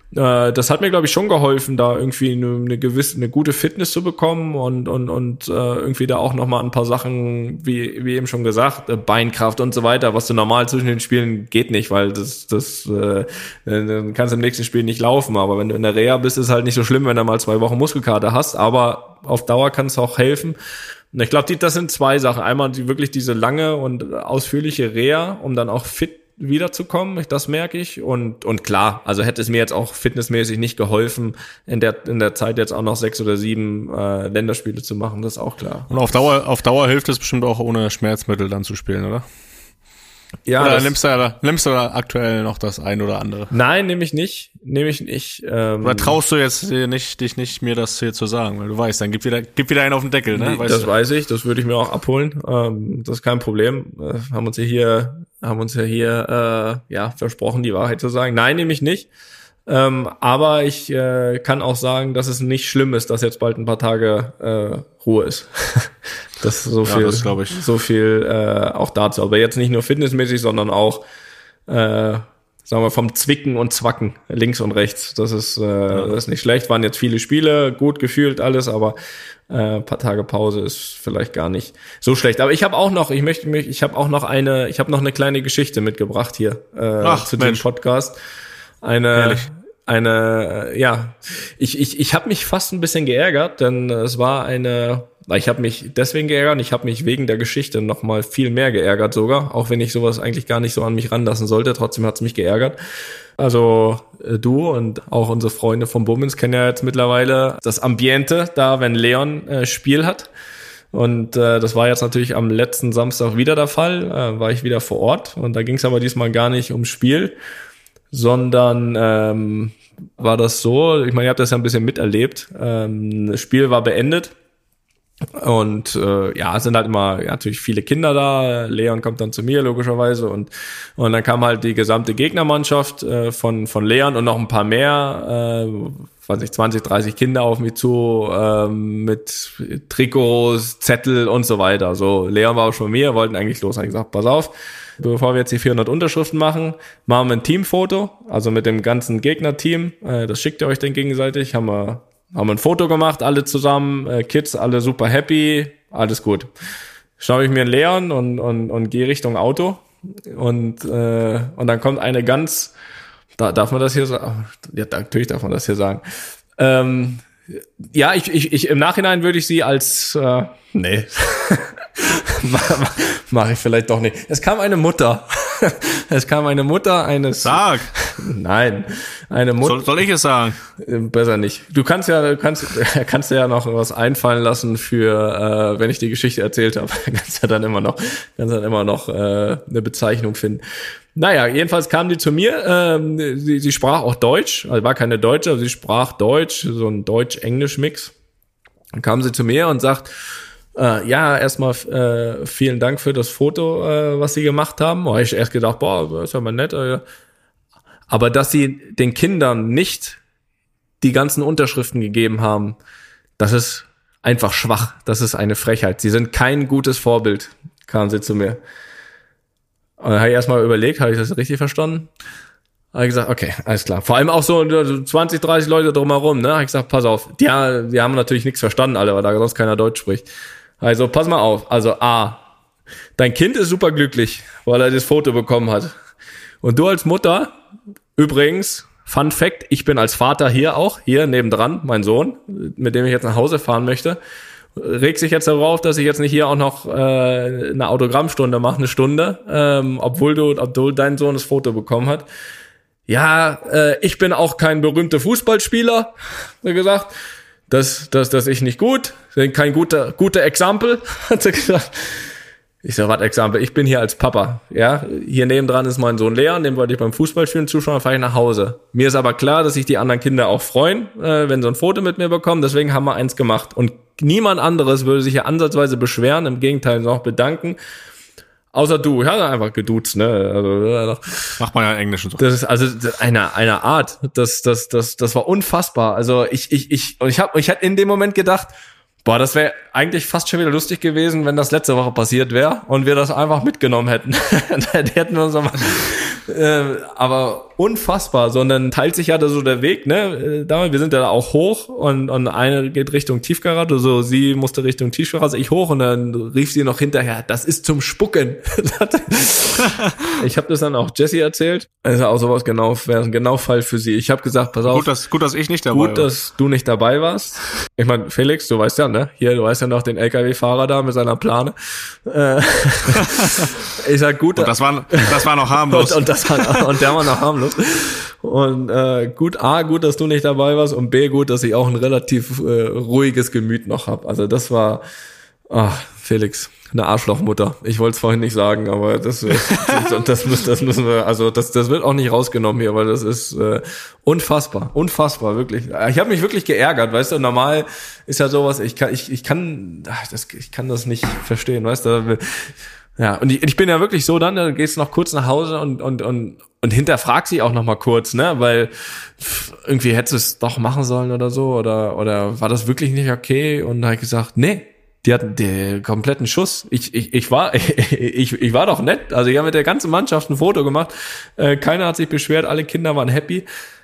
Das hat mir, glaube ich, schon geholfen, da irgendwie eine gute Fitness zu bekommen und irgendwie da auch nochmal ein paar Sachen, wie eben schon gesagt, Beinkraft und so weiter, was du normal zwischen den Spielen geht nicht, weil dann kannst du im nächsten Spiel nicht laufen. Aber wenn du in der Reha bist, ist es halt nicht so schlimm, wenn du mal 2 Wochen Muskelkater hast, aber auf Dauer kann es auch helfen. Und ich glaube, das sind 2 Sachen. Einmal wirklich diese lange und ausführliche Reha, um dann auch fit wiederzukommen, das merke ich. Und klar, also hätte es mir jetzt auch fitnessmäßig nicht geholfen, in der Zeit jetzt auch noch 6 oder 7 Länderspiele zu machen, das ist auch klar. Und auf Dauer hilft es bestimmt auch, ohne Schmerzmittel dann zu spielen, oder? Ja. Oder nimmst du da aktuell noch das ein oder andere? Nein, nehme ich nicht. Oder traust du jetzt dich nicht, mir das hier zu sagen, weil du weißt, dann gib wieder einen auf den Deckel, ne? Weißt das du? Weiß ich, das würde ich mir auch abholen. Das ist kein Problem. Haben uns ja hier versprochen, die Wahrheit zu sagen. Nein, nehme ich nicht. Aber ich kann auch sagen, dass es nicht schlimm ist, dass jetzt bald ein paar Tage Ruhe ist. Das ist so viel, das glaube ich. So viel auch dazu. Aber jetzt nicht nur fitnessmäßig, sondern auch, sagen wir, vom Zwicken und Zwacken links und rechts. Das ist nicht schlecht. Waren jetzt viele Spiele, gut gefühlt alles, aber paar Tage Pause ist vielleicht gar nicht so schlecht. Aber ich habe auch noch, ich habe noch eine kleine Geschichte mitgebracht hier zu dem Podcast. Ich habe mich fast ein bisschen geärgert, denn ich habe mich deswegen geärgert, ich habe mich wegen der Geschichte noch mal viel mehr geärgert sogar, auch wenn ich sowas eigentlich gar nicht so an mich ranlassen sollte, trotzdem hat's mich geärgert. Also du und auch unsere Freunde vom Bummens kennen ja jetzt mittlerweile das Ambiente da, wenn Leon Spiel hat. Und das war jetzt natürlich am letzten Samstag wieder der Fall, war ich wieder vor Ort und da ging es aber diesmal gar nicht ums Spiel, sondern war das so, ich meine, ihr habt das ja ein bisschen miterlebt, das Spiel war beendet und es sind halt immer natürlich viele Kinder da, Leon kommt dann zu mir logischerweise und dann kam halt die gesamte Gegnermannschaft von Leon und noch ein paar mehr, 20, 30 Kinder auf mich zu, mit Trikots, Zettel und so weiter. So, Leon war auch schon mir, wollten eigentlich los. Habe ich gesagt, pass auf, bevor wir jetzt die 400 Unterschriften machen wir ein Teamfoto, also mit dem ganzen Gegnerteam. Das schickt ihr euch dann gegenseitig. Haben wir ein Foto gemacht, alle zusammen, Kids, alle super happy, alles gut. Schaue ich mir einen Leon und gehe Richtung Auto und dann kommt eine ganz, darf man das hier sagen? Ja, natürlich darf man das hier sagen. Ich im Nachhinein würde ich sie als nee. Mach ich vielleicht doch nicht. Es kam eine Mutter eines... Sag! Nein, eine Mutter... Soll ich es sagen? Besser nicht. Du kannst dir ja noch was einfallen lassen für, wenn ich die Geschichte erzählt habe. Kannst dann immer noch eine Bezeichnung finden. Naja, jedenfalls kam die zu mir, sie sprach auch Deutsch, also war keine Deutsche, aber sie sprach Deutsch, so ein Deutsch-Englisch-Mix. Dann kam sie zu mir und sagt, erstmal vielen Dank für das Foto, was Sie gemacht haben. Da habe ich erst gedacht, das ist ja mal nett. Aber dass Sie den Kindern nicht die ganzen Unterschriften gegeben haben, das ist einfach schwach. Das ist eine Frechheit. Sie sind kein gutes Vorbild, kam sie zu mir. Und dann habe ich erstmal überlegt, habe ich das richtig verstanden? Habe ich gesagt, okay, alles klar. Vor allem auch so 20, 30 Leute drumherum, ne? Habe ich gesagt, pass auf. Die haben natürlich nichts verstanden, alle, weil da sonst keiner Deutsch spricht. Also, pass mal auf. Also, dein Kind ist super glücklich, weil er das Foto bekommen hat. Und du als Mutter, übrigens, Fun Fact, ich bin als Vater hier nebendran, mein Sohn, mit dem ich jetzt nach Hause fahren möchte, regt sich jetzt darauf, dass ich jetzt nicht hier auch noch eine Autogrammstunde mache, eine Stunde, obwohl dein Sohn das Foto bekommen hat. Ja, ich bin auch kein berühmter Fußballspieler, hat er gesagt. Das ich nicht gut, kein guter Exempel, hat er gesagt. Ich sag, was Exempel? Ich bin hier als Papa, ja. Hier nebendran ist mein Sohn Leon, dem wollte ich beim Fußballspielen zuschauen, fahre ich nach Hause. Mir ist aber klar, dass sich die anderen Kinder auch freuen, wenn sie ein Foto mit mir bekommen, deswegen haben wir eins gemacht. Und niemand anderes würde sich ja ansatzweise beschweren, im Gegenteil noch bedanken. Außer du, ich hatte einfach geduzt, ne? Also, macht man ja in Englisch und so. Das ist also eine Art, das war unfassbar. Also ich hatte in dem Moment gedacht, das wäre eigentlich fast schon wieder lustig gewesen, wenn das letzte Woche passiert wäre und wir das einfach mitgenommen hätten. Dann hätten wir uns Aber unfassbar, sondern teilt sich ja da so der Weg, ne? Wir sind ja auch hoch und eine geht Richtung Tiefgarage, so sie musste Richtung Tiefgarage, ich hoch und dann rief sie noch hinterher, das ist zum Spucken. Ich habe das dann auch Jessie erzählt. Das ist auch sowas wäre ein genau Fall für sie. Ich habe gesagt, pass auf. Gut, dass ich nicht dabei war. Gut, dass du nicht dabei warst. Ich meine, Felix, du weißt ja, ne? Du weißt ja noch den LKW-Fahrer da mit seiner Plane. Ich sag gut. Und das war noch harmlos. Und der war noch harmlos. Und gut, dass du nicht dabei warst und B, gut, dass ich auch ein relativ ruhiges Gemüt noch habe. Also das war, Felix, eine Arschlochmutter. Ich wollte es vorhin nicht sagen, aber das müssen wir, also das wird auch nicht rausgenommen hier, weil das ist unfassbar, wirklich. Ich habe mich wirklich geärgert, weißt du, normal ist ja sowas, ich kann das nicht verstehen, weißt du. Ja, und ich bin ja wirklich so dann gehst du noch kurz nach Hause und hinterfrag sie auch noch mal kurz, ne, weil irgendwie hättest du es doch machen sollen oder so, oder war das wirklich nicht okay? Und da hab ich gesagt, nee, die hatten den kompletten Schuss. Ich war doch nett. Also ich habe mit der ganzen Mannschaft ein Foto gemacht. Keiner hat sich beschwert, alle Kinder waren happy.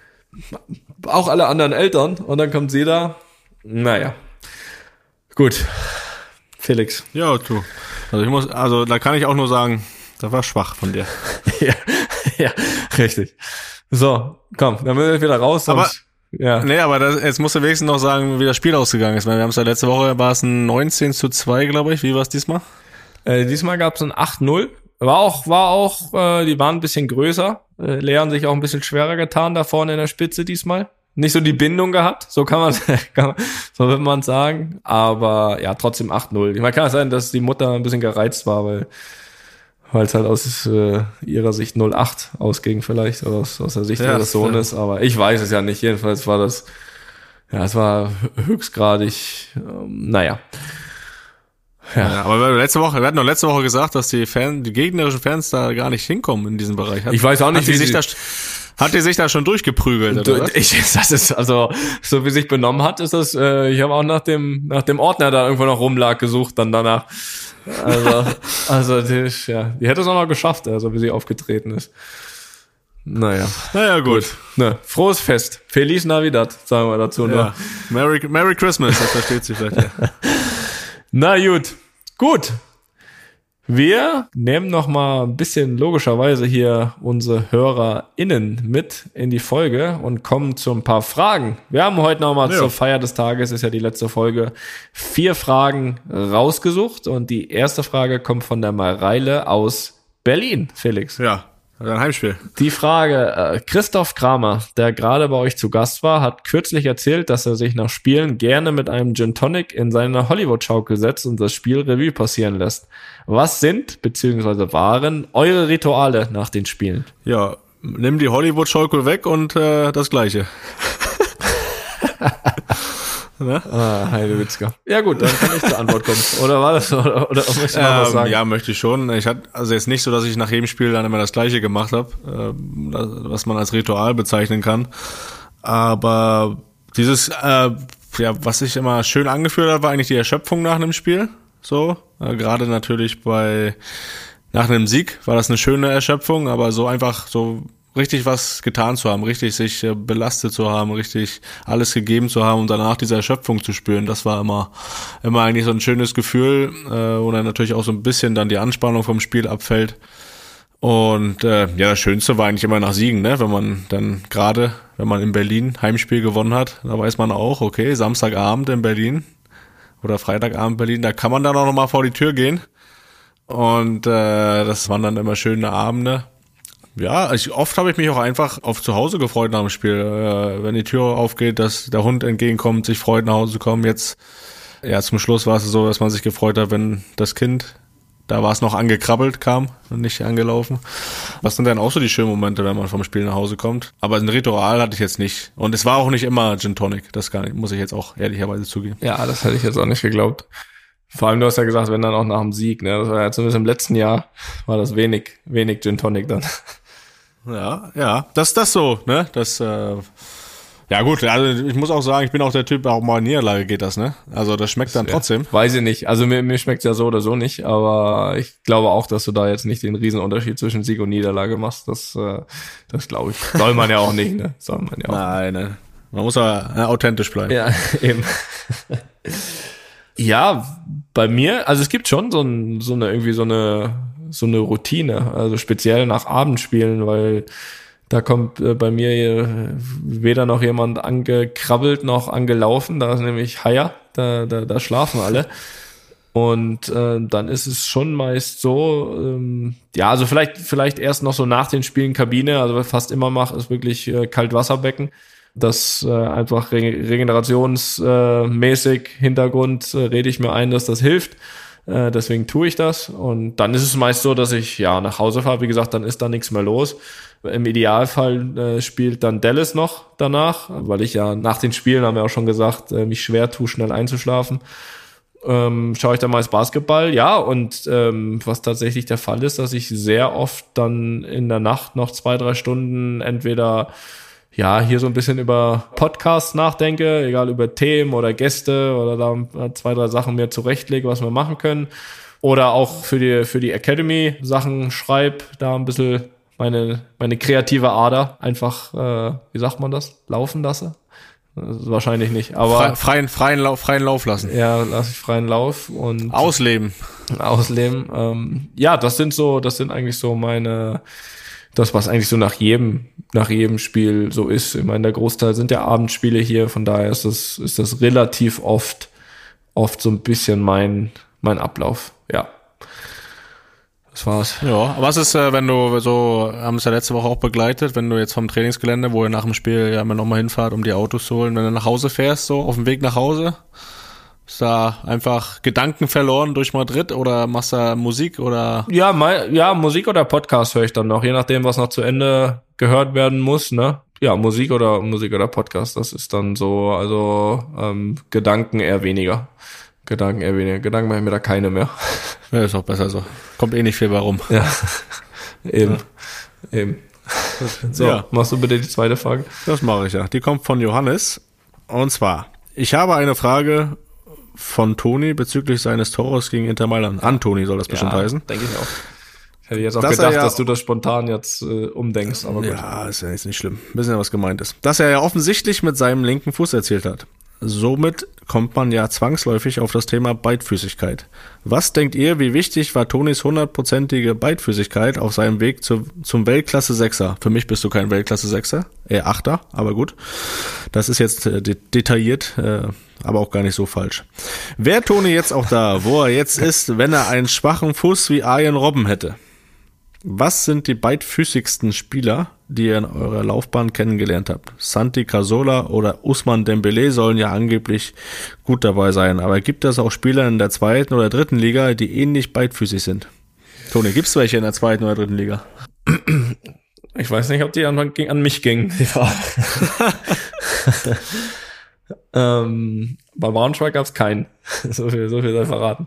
Auch alle anderen Eltern. Und dann kommt sie da. Naja. Gut. Felix. Ja, du. Also da kann ich auch nur sagen, das war schwach von dir. ja, richtig. So, komm, dann müssen wir wieder raus. Aber jetzt musst du wenigstens noch sagen, wie das Spiel ausgegangen ist. Wir haben es ja letzte Woche, war es ein 19:2, glaube ich. Wie war es diesmal? Diesmal gab es ein 8-0. War auch, die waren ein bisschen größer. Lea hat sich auch ein bisschen schwerer getan da vorne in der Spitze diesmal. Nicht so die Bindung gehabt, so so wird man sagen. Aber ja, trotzdem 8-0. Ich meine, kann es sein, dass die Mutter ein bisschen gereizt war, weil es halt aus ihrer Sicht 0-8 ausging vielleicht, oder aus der Sicht ihres Sohnes, aber ich weiß es ja nicht. Jedenfalls war es war höchstgradig, naja. Ja, aber wir hatten noch letzte Woche gesagt, dass die gegnerischen Fans da gar nicht hinkommen in diesem Bereich. Ich weiß auch nicht, hat die sich da schon durchgeprügelt, oder was? Das ist, also, so wie sich benommen hat, ist das, ich habe auch nach dem Ordner da irgendwo noch rumlag gesucht, dann danach. Also die hätte es auch noch geschafft, also wie sie aufgetreten ist. Naja, gut. Ne, frohes Fest. Feliz Navidad, sagen wir dazu nur. Ja. Merry Christmas, das versteht sie vielleicht, ja. Na gut. Wir nehmen noch mal ein bisschen logischerweise hier unsere HörerInnen mit in die Folge und kommen zu ein paar Fragen. Wir haben heute noch mal zur Feier des Tages, ist ja die letzte Folge, 4 Fragen rausgesucht und die erste Frage kommt von der Mareile aus Berlin, Felix. Ja, ein Heimspiel. Die Frage, Christoph Kramer, der gerade bei euch zu Gast war, hat kürzlich erzählt, dass er sich nach Spielen gerne mit einem Gin Tonic in seine Hollywood-Schaukel setzt und das Spiel Revue passieren lässt. Was sind, beziehungsweise waren, eure Rituale nach den Spielen? Ja, nimm die Hollywood-Schaukel weg und das Gleiche. Ne? Heidewitzka. Ja gut, dann kann ich zur Antwort kommen. Oder war das oder möchtest du noch was sagen? Ja, möchte ich schon. Ich hatte also jetzt nicht so, dass ich nach jedem Spiel dann immer das Gleiche gemacht habe, was man als Ritual bezeichnen kann. Aber dieses, was sich immer schön angefühlt hat, war eigentlich die Erschöpfung nach einem Spiel. So, gerade natürlich nach einem Sieg war das eine schöne Erschöpfung, aber so einfach so richtig was getan zu haben, richtig sich belastet zu haben, richtig alles gegeben zu haben und danach diese Erschöpfung zu spüren, das war immer eigentlich so ein schönes Gefühl, wo dann natürlich auch so ein bisschen dann die Anspannung vom Spiel abfällt. Und das Schönste war eigentlich immer nach Siegen, ne? Wenn man in Berlin Heimspiel gewonnen hat, da weiß man auch, okay, Samstagabend in Berlin oder Freitagabend in Berlin, da kann man dann auch nochmal vor die Tür gehen. Und das waren dann immer schöne Abende. Ja, oft habe ich mich auch einfach auf zu Hause gefreut nach dem Spiel. Wenn die Tür aufgeht, dass der Hund entgegenkommt, sich freut, nach Hause zu kommen. Jetzt, zum Schluss war es so, dass man sich gefreut hat, wenn das Kind, da war es noch angekrabbelt, kam und nicht angelaufen. Was sind dann auch so die schönen Momente, wenn man vom Spiel nach Hause kommt? Aber ein Ritual hatte ich jetzt nicht. Und es war auch nicht immer Gin Tonic. Das muss ich jetzt auch ehrlicherweise zugeben. Ja, das hätte ich jetzt auch nicht geglaubt. Vor allem, du hast ja gesagt, wenn dann auch nach dem Sieg, ne? Das war ja zumindest im letzten Jahr, war das wenig Gin Tonic dann. Ja, das so, ne? Das Ja gut, also ich muss auch sagen, ich bin auch der Typ, auch mal in Niederlage geht das, ne? Also das schmeckt dann trotzdem. Weiß ich nicht. Also mir schmeckt's ja so oder so nicht, aber ich glaube auch, dass du da jetzt nicht den Riesenunterschied zwischen Sieg und Niederlage machst. Das glaube ich. Soll man ja auch nicht, ne? Soll man ja auch. Nein. Man muss aber authentisch bleiben. Ja, eben. Ja, bei mir, also es gibt schon so eine Routine, also speziell nach Abendspielen, weil da kommt bei mir weder noch jemand angekrabbelt noch angelaufen, da ist nämlich Haier, da schlafen alle. Und dann ist es schon meist so, also vielleicht erst noch so nach den Spielen Kabine, also was ich fast immer mache, ist wirklich Kaltwasserbecken. Das einfach regenerationsmäßig Hintergrund rede ich mir ein, dass das hilft. Deswegen tue ich das. Und dann ist es meist so, dass ich nach Hause fahre. Wie gesagt, dann ist da nichts mehr los. Im Idealfall spielt dann Dallas noch danach, weil ich ja nach den Spielen, haben wir auch schon gesagt, mich schwer tue, schnell einzuschlafen. Schaue ich dann meist Basketball. Ja, und was tatsächlich der Fall ist, dass ich sehr oft dann in der Nacht noch 2-3 Stunden entweder hier so ein bisschen über Podcasts nachdenke, egal über Themen oder Gäste oder da 2-3 Sachen mir zurechtlege, was wir machen können. Oder auch für die Academy Sachen schreibe, da ein bisschen meine kreative Ader einfach, wie sagt man das, laufen lasse. Das wahrscheinlich nicht, aber freien Lauf lassen. Ja, lasse ich freien Lauf und ausleben. Das sind eigentlich so das, was eigentlich so nach jedem Spiel so ist. Ich meine, der Großteil sind ja Abendspiele hier, von daher ist das relativ oft so ein bisschen mein Ablauf. Ja. Das war's. Ja, was ist, wenn du so, haben es ja letzte Woche auch begleitet, wenn du jetzt vom Trainingsgelände, wo ihr nach dem Spiel ja immer nochmal hinfahrt, um die Autos zu holen, wenn du nach Hause fährst, so auf dem Weg nach Hause, ist da einfach Gedanken verloren durch Madrid oder machst du Musik oder? Ja, Musik oder Podcast höre ich dann noch, je nachdem, was noch zu Ende gehört werden muss, ne? Ja, Musik oder Podcast, das ist dann so, also Gedanken eher weniger. Gedanken mache ich mir da keine mehr. Ja, ist auch besser so. Kommt eh nicht viel bei rum. Ja, eben. So, Machst du bitte die zweite Frage? Das mache ich ja. Die kommt von Johannes. Und zwar, ich habe eine Frage von Toni bezüglich seines Tores gegen Inter Mailand. Antoni soll das bestimmt heißen. Denke ich auch. Ich hätte jetzt auch gedacht, dass du das spontan jetzt umdenkst. Aber gut. Ja, ist ja jetzt nicht schlimm. Wissen ja, was gemeint ist. Dass er ja offensichtlich mit seinem linken Fuß erzielt hat. Somit kommt man ja zwangsläufig auf das Thema Beidfüßigkeit. Was denkt ihr, wie wichtig war Tonis 100%ige Beidfüßigkeit auf seinem Weg zum Weltklasse-Sechser? Für mich bist du kein Weltklasse-Sechser, eher Achter, aber gut. Das ist jetzt detailliert, aber auch gar nicht so falsch. Wäre Toni jetzt auch da, wo er jetzt ist, wenn er einen schwachen Fuß wie Arjen Robben hätte? Was sind die beidfüßigsten Spieler, die ihr in eurer Laufbahn kennengelernt habt? Santi Cazorla oder Ousmane Dembélé sollen ja angeblich gut dabei sein. Aber gibt es auch Spieler in der 2. oder 3. Liga, die ähnlich beidfüßig sind? Toni, gibt's welche in der 2. oder 3. Liga? Ich weiß nicht, ob die an mich gingen, die Frage. Bei Braunschweig gab's keinen. So viel sei verraten.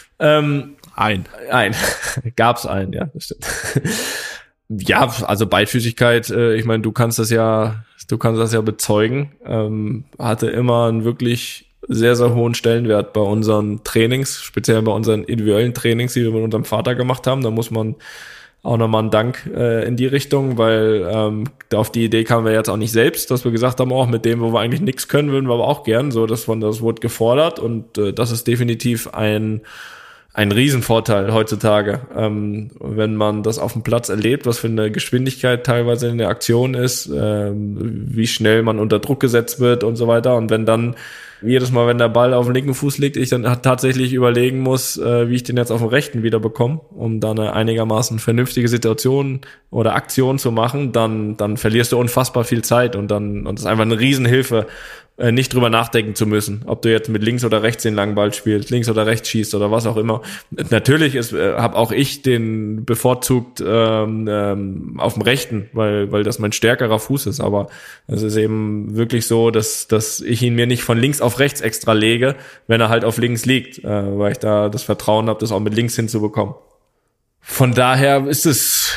Gab's einen, ja, das stimmt. Ja, also Beidfüßigkeit, ich meine, du kannst das ja bezeugen, hatte immer einen wirklich sehr, sehr hohen Stellenwert bei unseren Trainings, speziell bei unseren individuellen Trainings, die wir mit unserem Vater gemacht haben. Da muss man auch nochmal einen Dank in die Richtung, weil auf die Idee kamen wir jetzt auch nicht selbst, dass wir gesagt haben, auch mit dem, wo wir eigentlich nichts können, würden wir aber auch gern. So, das wurde gefordert und das ist definitiv ein Riesenvorteil heutzutage, wenn man das auf dem Platz erlebt, was für eine Geschwindigkeit teilweise in der Aktion ist, wie schnell man unter Druck gesetzt wird und so weiter. Und wenn dann jedes Mal, wenn der Ball auf dem linken Fuß liegt, ich dann tatsächlich überlegen muss, wie ich den jetzt auf dem rechten wieder bekomme, um da eine einigermaßen vernünftige Situation oder Aktion zu machen, dann verlierst du unfassbar viel Zeit und das ist einfach eine Riesenhilfe, nicht drüber nachdenken zu müssen, ob du jetzt mit links oder rechts den langen Ball spielst, links oder rechts schießt oder was auch immer. Natürlich habe auch ich den bevorzugt auf dem rechten, weil das mein stärkerer Fuß ist, aber es ist eben wirklich so, dass ich ihn mir nicht von links auf rechts extra lege, wenn er halt auf links liegt, weil ich da das Vertrauen habe, das auch mit links hinzubekommen. Von daher ist es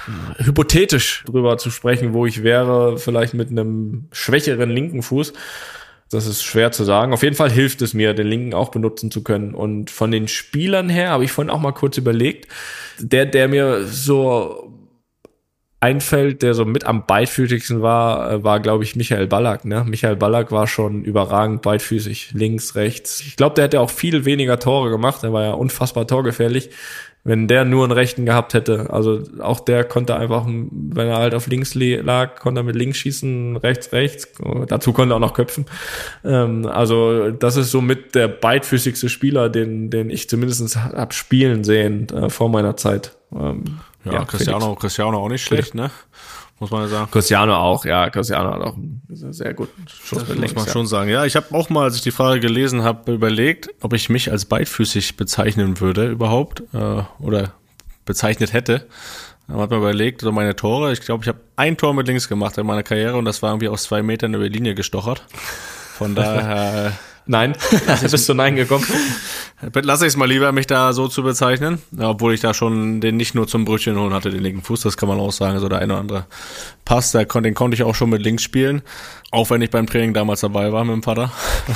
hypothetisch drüber zu sprechen, wo ich wäre, vielleicht mit einem schwächeren linken Fuß. Das ist schwer zu sagen. Auf jeden Fall hilft es mir, den linken auch benutzen zu können. Und von den Spielern her habe ich vorhin auch mal kurz überlegt, der mir so einfällt, der so mit am beidfüßigsten war, glaube ich, Michael Ballack. Ne? Michael Ballack war schon überragend beidfüßig, links, rechts. Ich glaube, der hätte auch viel weniger Tore gemacht. Er war ja unfassbar torgefährlich. Wenn der nur einen Rechten gehabt hätte, also auch der konnte einfach, wenn er halt auf links lag, konnte er mit links schießen, rechts. Dazu konnte er auch noch köpfen. Also das ist so mit der beidfüßigste Spieler, den ich zumindest hab spielen sehen vor meiner Zeit. Ja, Cristiano auch nicht schlecht, ne? Muss man ja sagen. Cristiano hat auch einen sehr guten Schuss mit links. Muss man schon sagen. Ja, ich habe auch mal, als ich die Frage gelesen habe, überlegt, ob ich mich als beidfüßig bezeichnen würde überhaupt oder bezeichnet hätte. Dann hat man überlegt, so meine Tore, ich glaube, ich habe ein Tor mit links gemacht in meiner Karriere und das war irgendwie aus 2 Metern über die Linie gestochert. Von daher... Nein, bist du Nein gekommen? Lass ich es mal lieber, mich da so zu bezeichnen. Ja, obwohl ich da schon den nicht nur zum Brötchen holen hatte, den linken Fuß, das kann man auch sagen. So der eine oder andere Pass, den konnte ich auch schon mit links spielen. Auch wenn ich beim Training damals dabei war mit dem Vater.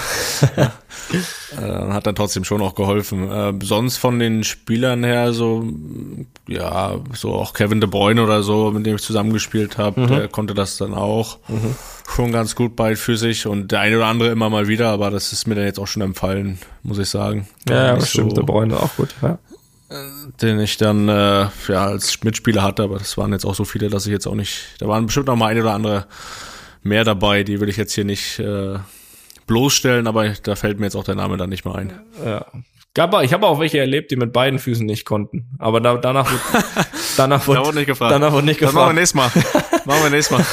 Hat dann trotzdem schon auch geholfen. Sonst von den Spielern her so auch Kevin De Bruyne oder so, mit dem ich zusammengespielt habe, der konnte das dann auch schon ganz gut beidfüßig und der eine oder andere immer mal wieder, aber das ist mir dann jetzt auch schon empfallen, muss ich sagen. Ja, das stimmt, De Bruyne auch gut, ja. Den ich dann als Mitspieler hatte, aber das waren jetzt auch so viele, dass ich jetzt auch nicht, da waren bestimmt noch mal eine oder andere mehr dabei, die will ich jetzt hier nicht bloßstellen, aber da fällt mir jetzt auch der Name dann nicht mehr ein. Ja. Ich habe auch welche erlebt, die mit beiden Füßen nicht konnten, aber danach wurde nicht gefragt. Danach wurde nicht gefragt. Das machen wir nächstes Mal.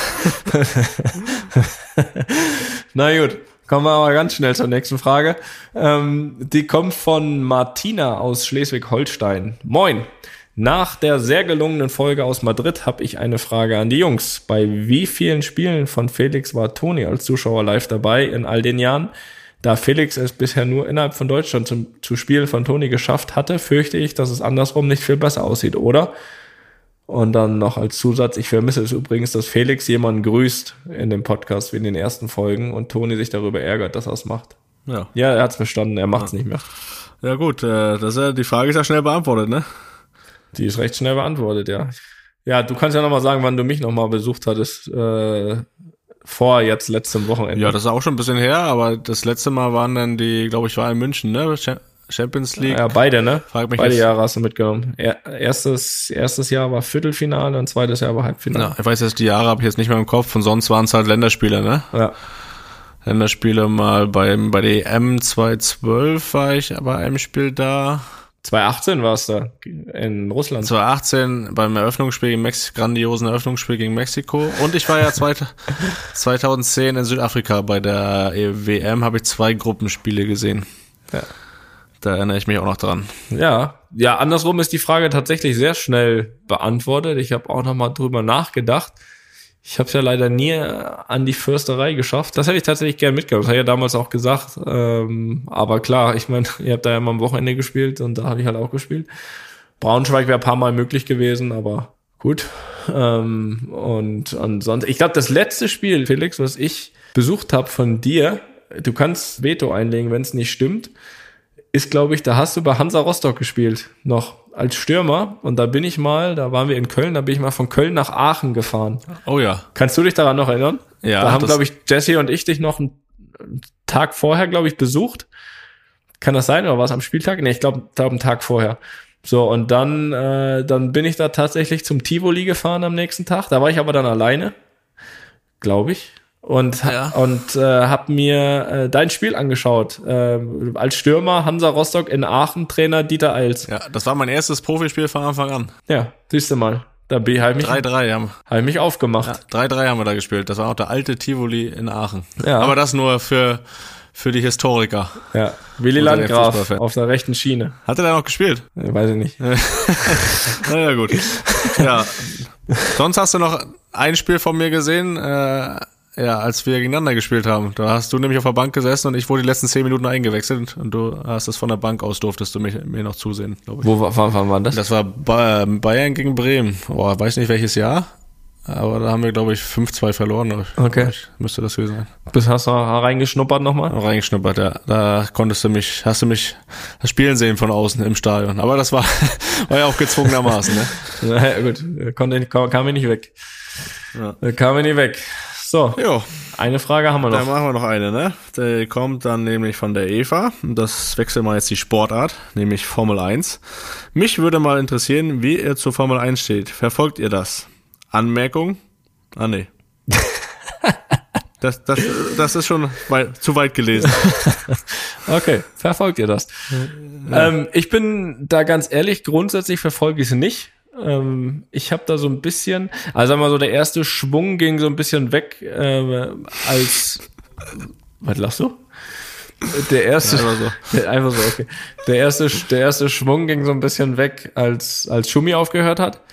Na gut. Kommen wir aber ganz schnell zur nächsten Frage. Die kommt von Martina aus Schleswig-Holstein. Moin. Nach der sehr gelungenen Folge aus Madrid habe ich eine Frage an die Jungs. Bei wie vielen Spielen von Felix war Toni als Zuschauer live dabei in all den Jahren? Da Felix es bisher nur innerhalb von Deutschland zu Spielen von Toni geschafft hatte, fürchte ich, dass es andersrum nicht viel besser aussieht, oder? Und dann noch als Zusatz, ich vermisse es übrigens, dass Felix jemanden grüßt in dem Podcast wie in den ersten Folgen und Toni sich darüber ärgert, dass er es macht. Ja, er hat's verstanden, er macht's nicht mehr. Ja gut, die Frage ist ja schnell beantwortet, ne? Die ist recht schnell beantwortet, ja. Ja, du kannst ja nochmal sagen, wann du mich nochmal besucht hattest, vor jetzt letztem Wochenende. Ja, das ist auch schon ein bisschen her, aber das letzte Mal waren dann ich war in München, ne? Champions League. Ja, beide, ne? Beide Jahre hast du mitgenommen. Erstes Jahr war Viertelfinale und zweites Jahr war Halbfinale. Ja, ich weiß jetzt, die Jahre habe ich jetzt nicht mehr im Kopf und sonst waren es halt Länderspiele, ne? Ja. Länderspiele mal bei der EM 2012 war ich bei einem Spiel da. 2018 war es da in Russland. 2018 beim grandiosen Eröffnungsspiel gegen Mexiko. Und ich war ja 2010 in Südafrika bei der WM, habe ich 2 Gruppenspiele gesehen. Ja. Da erinnere ich mich auch noch dran. Ja, andersrum ist die Frage tatsächlich sehr schnell beantwortet. Ich habe auch noch mal drüber nachgedacht. Ich habe es ja leider nie an die Försterei geschafft. Das hätte ich tatsächlich gern mitgenommen. Das habe ich ja damals auch gesagt. Aber klar, ich meine, ihr habt da ja mal am Wochenende gespielt und da habe ich halt auch gespielt. Braunschweig wäre ein paar Mal möglich gewesen, aber gut. Und sonst, ich glaube, das letzte Spiel, Felix, was ich besucht habe von dir, du kannst Veto einlegen, wenn es nicht stimmt, ist, glaube ich, da hast du bei Hansa Rostock gespielt, noch als Stürmer. Und da waren wir in Köln, da bin ich mal von Köln nach Aachen gefahren. Oh ja. Kannst du dich daran noch erinnern? Ja. Da haben, glaube ich, Jesse und ich dich noch einen Tag vorher, glaube ich, besucht. Kann das sein? Oder war es am Spieltag? Nee, ich glaube, einen Tag vorher. So, und dann bin ich da tatsächlich zum Tivoli gefahren am nächsten Tag. Da war ich aber dann alleine, glaube ich. Und habe mir dein Spiel angeschaut. Als Stürmer Hansa Rostock in Aachen, Trainer Dieter Eils. Ja, das war mein erstes Profispiel von Anfang an. Ja, siehst du mal. Da habe ich 3-3 hab ich mich aufgemacht. Ja, 3-3 haben wir da gespielt. Das war auch der alte Tivoli in Aachen. Ja. Aber das nur für die Historiker. Ja, Willi Landgraf auf der rechten Schiene. Hat er da noch gespielt? Weiß ich nicht. Naja, gut. Ja. Sonst hast du noch ein Spiel von mir gesehen, Ja, als wir gegeneinander gespielt haben. Da hast du nämlich auf der Bank gesessen und ich wurde die letzten 10 Minuten eingewechselt und du hast es von der Bank aus, durftest du mir noch zusehen, glaube ich. Wann war das? Das war Bayern gegen Bremen. Boah, weiß nicht welches Jahr, aber da haben wir, glaube ich, 5-2 verloren. Okay. Müsste das gewesen sein. Hast du reingeschnuppert nochmal? Reingeschnuppert, ja. Da hast du mich das Spielen sehen von außen im Stadion. Aber das war ja auch gezwungenermaßen, ne? Naja, gut. Kam mir nicht weg. Ja. Kam mir nicht weg. So, jo. Eine Frage haben wir noch. Dann machen wir noch eine, ne? Die kommt dann nämlich von der Eva. Das wechseln wir jetzt die Sportart, nämlich Formel 1. Mich würde mal interessieren, wie ihr zur Formel 1 steht. Verfolgt ihr das? Anmerkung? Nee. Das ist schon zu weit gelesen. Okay, verfolgt ihr das? Ja. Ich bin da ganz ehrlich, grundsätzlich verfolge ich es nicht. Ich habe da so ein bisschen, also sagen wir mal so, der erste Schwung ging so ein bisschen weg, als, was lachst du? Der erste, ja, einfach so, okay. Der erste Schwung ging so ein bisschen weg, als Schumi aufgehört hat.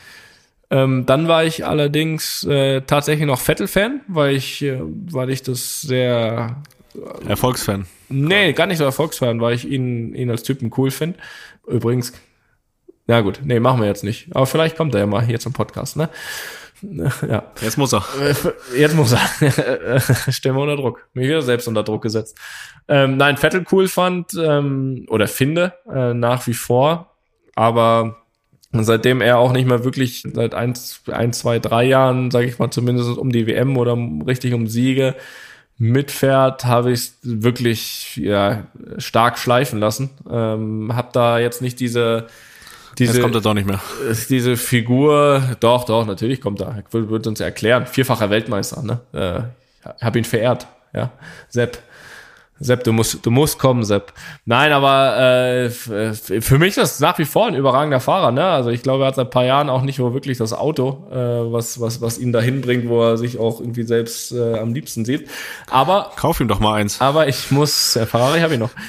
Dann war ich allerdings tatsächlich noch Vettel-Fan, weil ich das sehr Erfolgsfan. Nee, gar nicht so Erfolgsfan, weil ich ihn als Typen cool finde. Übrigens, ja gut, nee, machen wir jetzt nicht. Aber vielleicht kommt er ja mal hier zum Podcast, ne? Ja. Jetzt muss er. Jetzt muss er. Stellen wir unter Druck. Mich wieder selbst unter Druck gesetzt. Nein, Vettel cool fand, oder finde, nach wie vor. Aber seitdem er auch nicht mehr wirklich seit 1, 2, 3 Jahren, sage ich mal, zumindest um die WM oder richtig um Siege mitfährt, habe ich es wirklich stark schleifen lassen. Hab da jetzt nicht jetzt kommt er doch nicht mehr. Diese Figur, doch, natürlich kommt er. Wird uns erklären. 4-facher Weltmeister, ne? Hab ihn verehrt, ja. Sepp, du musst kommen, Sepp. Nein, aber für mich ist das nach wie vor ein überragender Fahrer, ne? Also ich glaube, er hat seit ein paar Jahren auch nicht so wirklich das Auto, was ihn dahin bringt, wo er sich auch irgendwie selbst am liebsten sieht. Aber kauf ihm doch mal eins. Aber ich muss, Ferrari habe ich noch.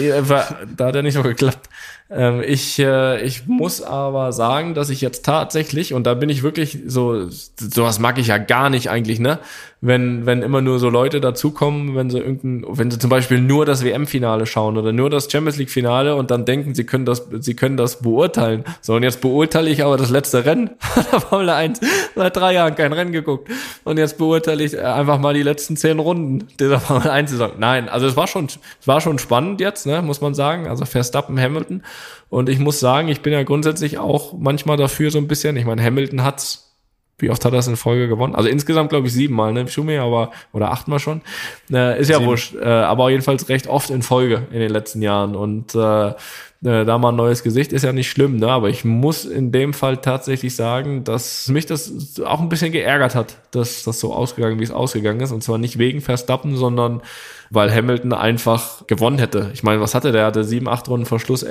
Da hat er nicht so geklappt. Ich muss aber sagen, dass ich jetzt tatsächlich, und da bin ich wirklich sowas mag ich ja gar nicht eigentlich, ne? Wenn immer nur so Leute dazukommen, wenn sie zum Beispiel nur das WM-Finale schauen oder nur das Champions-League-Finale und dann denken, sie können das beurteilen. So, und jetzt beurteile ich aber das letzte Rennen der Formel 1. Seit 3 Jahren kein Rennen geguckt. Und jetzt beurteile ich einfach mal die letzten 10 Runden dieser Formel 1-Saison. Nein, also es war schon spannend jetzt, ne, muss man sagen. Also Verstappen, Hamilton. Und ich muss sagen, ich bin ja grundsätzlich auch manchmal dafür so ein bisschen, ich meine, Hamilton wie oft hat er es in Folge gewonnen? Also insgesamt glaube ich 7-mal, ne, Schumi, oder 8-mal schon. Ist ja 7. Wurscht, aber jedenfalls recht oft in Folge in den letzten Jahren. Und da mal ein neues Gesicht ist ja nicht schlimm, ne? Aber ich muss in dem Fall tatsächlich sagen, dass mich das auch ein bisschen geärgert hat, dass das so ausgegangen, wie es ausgegangen ist. Und zwar nicht wegen Verstappen, sondern weil Hamilton einfach gewonnen hätte. Ich meine, was hatte der? Er hatte 7, 8 Runden vor Schluss,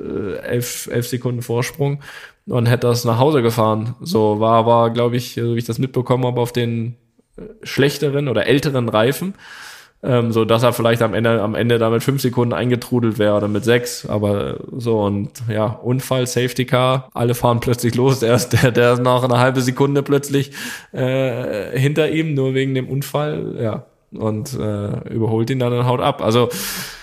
11 Sekunden Vorsprung und hätte das nach Hause gefahren. So war glaube ich, so wie ich das mitbekommen habe, auf den schlechteren oder älteren Reifen. So dass er vielleicht am Ende da mit 5 Sekunden eingetrudelt wäre oder mit 6, aber so, und ja, Unfall, Safety Car, alle fahren plötzlich los, der ist nach einer halben Sekunde plötzlich hinter ihm, nur wegen dem Unfall, ja, und überholt ihn dann und haut ab. Also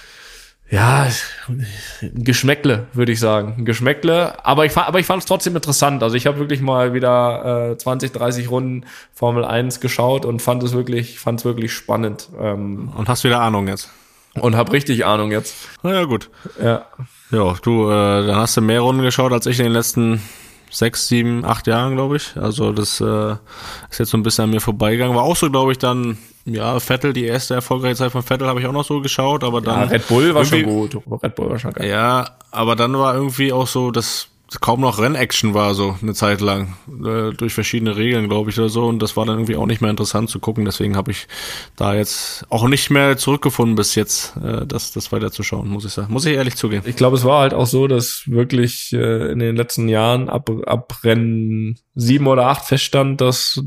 ja, ein Geschmäckle, würde ich sagen. Ein Geschmäckle, aber ich fand es trotzdem interessant. Also ich habe wirklich mal wieder 20, 30 Runden Formel 1 geschaut und fand es wirklich spannend. Und hast wieder Ahnung jetzt? Und hab richtig Ahnung jetzt. Na ja, gut. Ja. Ja, du, dann hast du mehr Runden geschaut als ich in den letzten 6, 7, 8 Jahren, glaube ich. Also das ist jetzt so ein bisschen an mir vorbeigegangen. War auch so, glaube ich, dann, ja, Vettel, die erste erfolgreiche Zeit von Vettel habe ich auch noch so geschaut, aber dann... Ja, Red Bull war schon gut. Red Bull war schon geil. Ja, aber dann war irgendwie auch so, dass kaum noch Rennaction war, so eine Zeit lang, durch verschiedene Regeln, glaube ich, oder so, und das war dann irgendwie auch nicht mehr interessant zu gucken, deswegen habe ich da jetzt auch nicht mehr zurückgefunden bis jetzt, das weiterzuschauen, muss ich sagen. Muss ich ehrlich zugeben. Ich glaube, es war halt auch so, dass wirklich in den letzten Jahren ab Rennen 7 oder 8 feststand, dass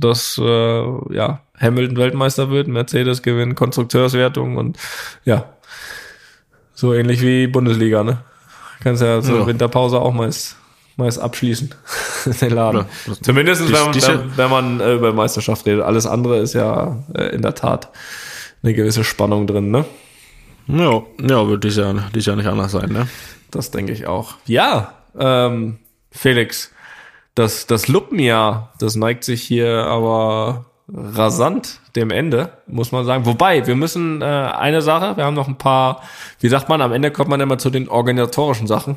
Hamilton Weltmeister wird, Mercedes gewinnt Konstrukteurswertung und ja, so ähnlich wie Bundesliga, ne? Kannst ja zur Winterpause auch mal meist abschließen, den Laden. Ja, zumindest wenn man über Meisterschaft redet. Alles andere ist ja in der Tat eine gewisse Spannung drin, ne? Ja, wird dies Jahr nicht anders sein, ne? Das denke ich auch. Ja, Felix, das Luppenjahr, das neigt sich hier aber rasant dem Ende, muss man sagen. Wobei, wir müssen eine Sache, wir haben noch ein paar, wie sagt man, am Ende kommt man immer zu den organisatorischen Sachen.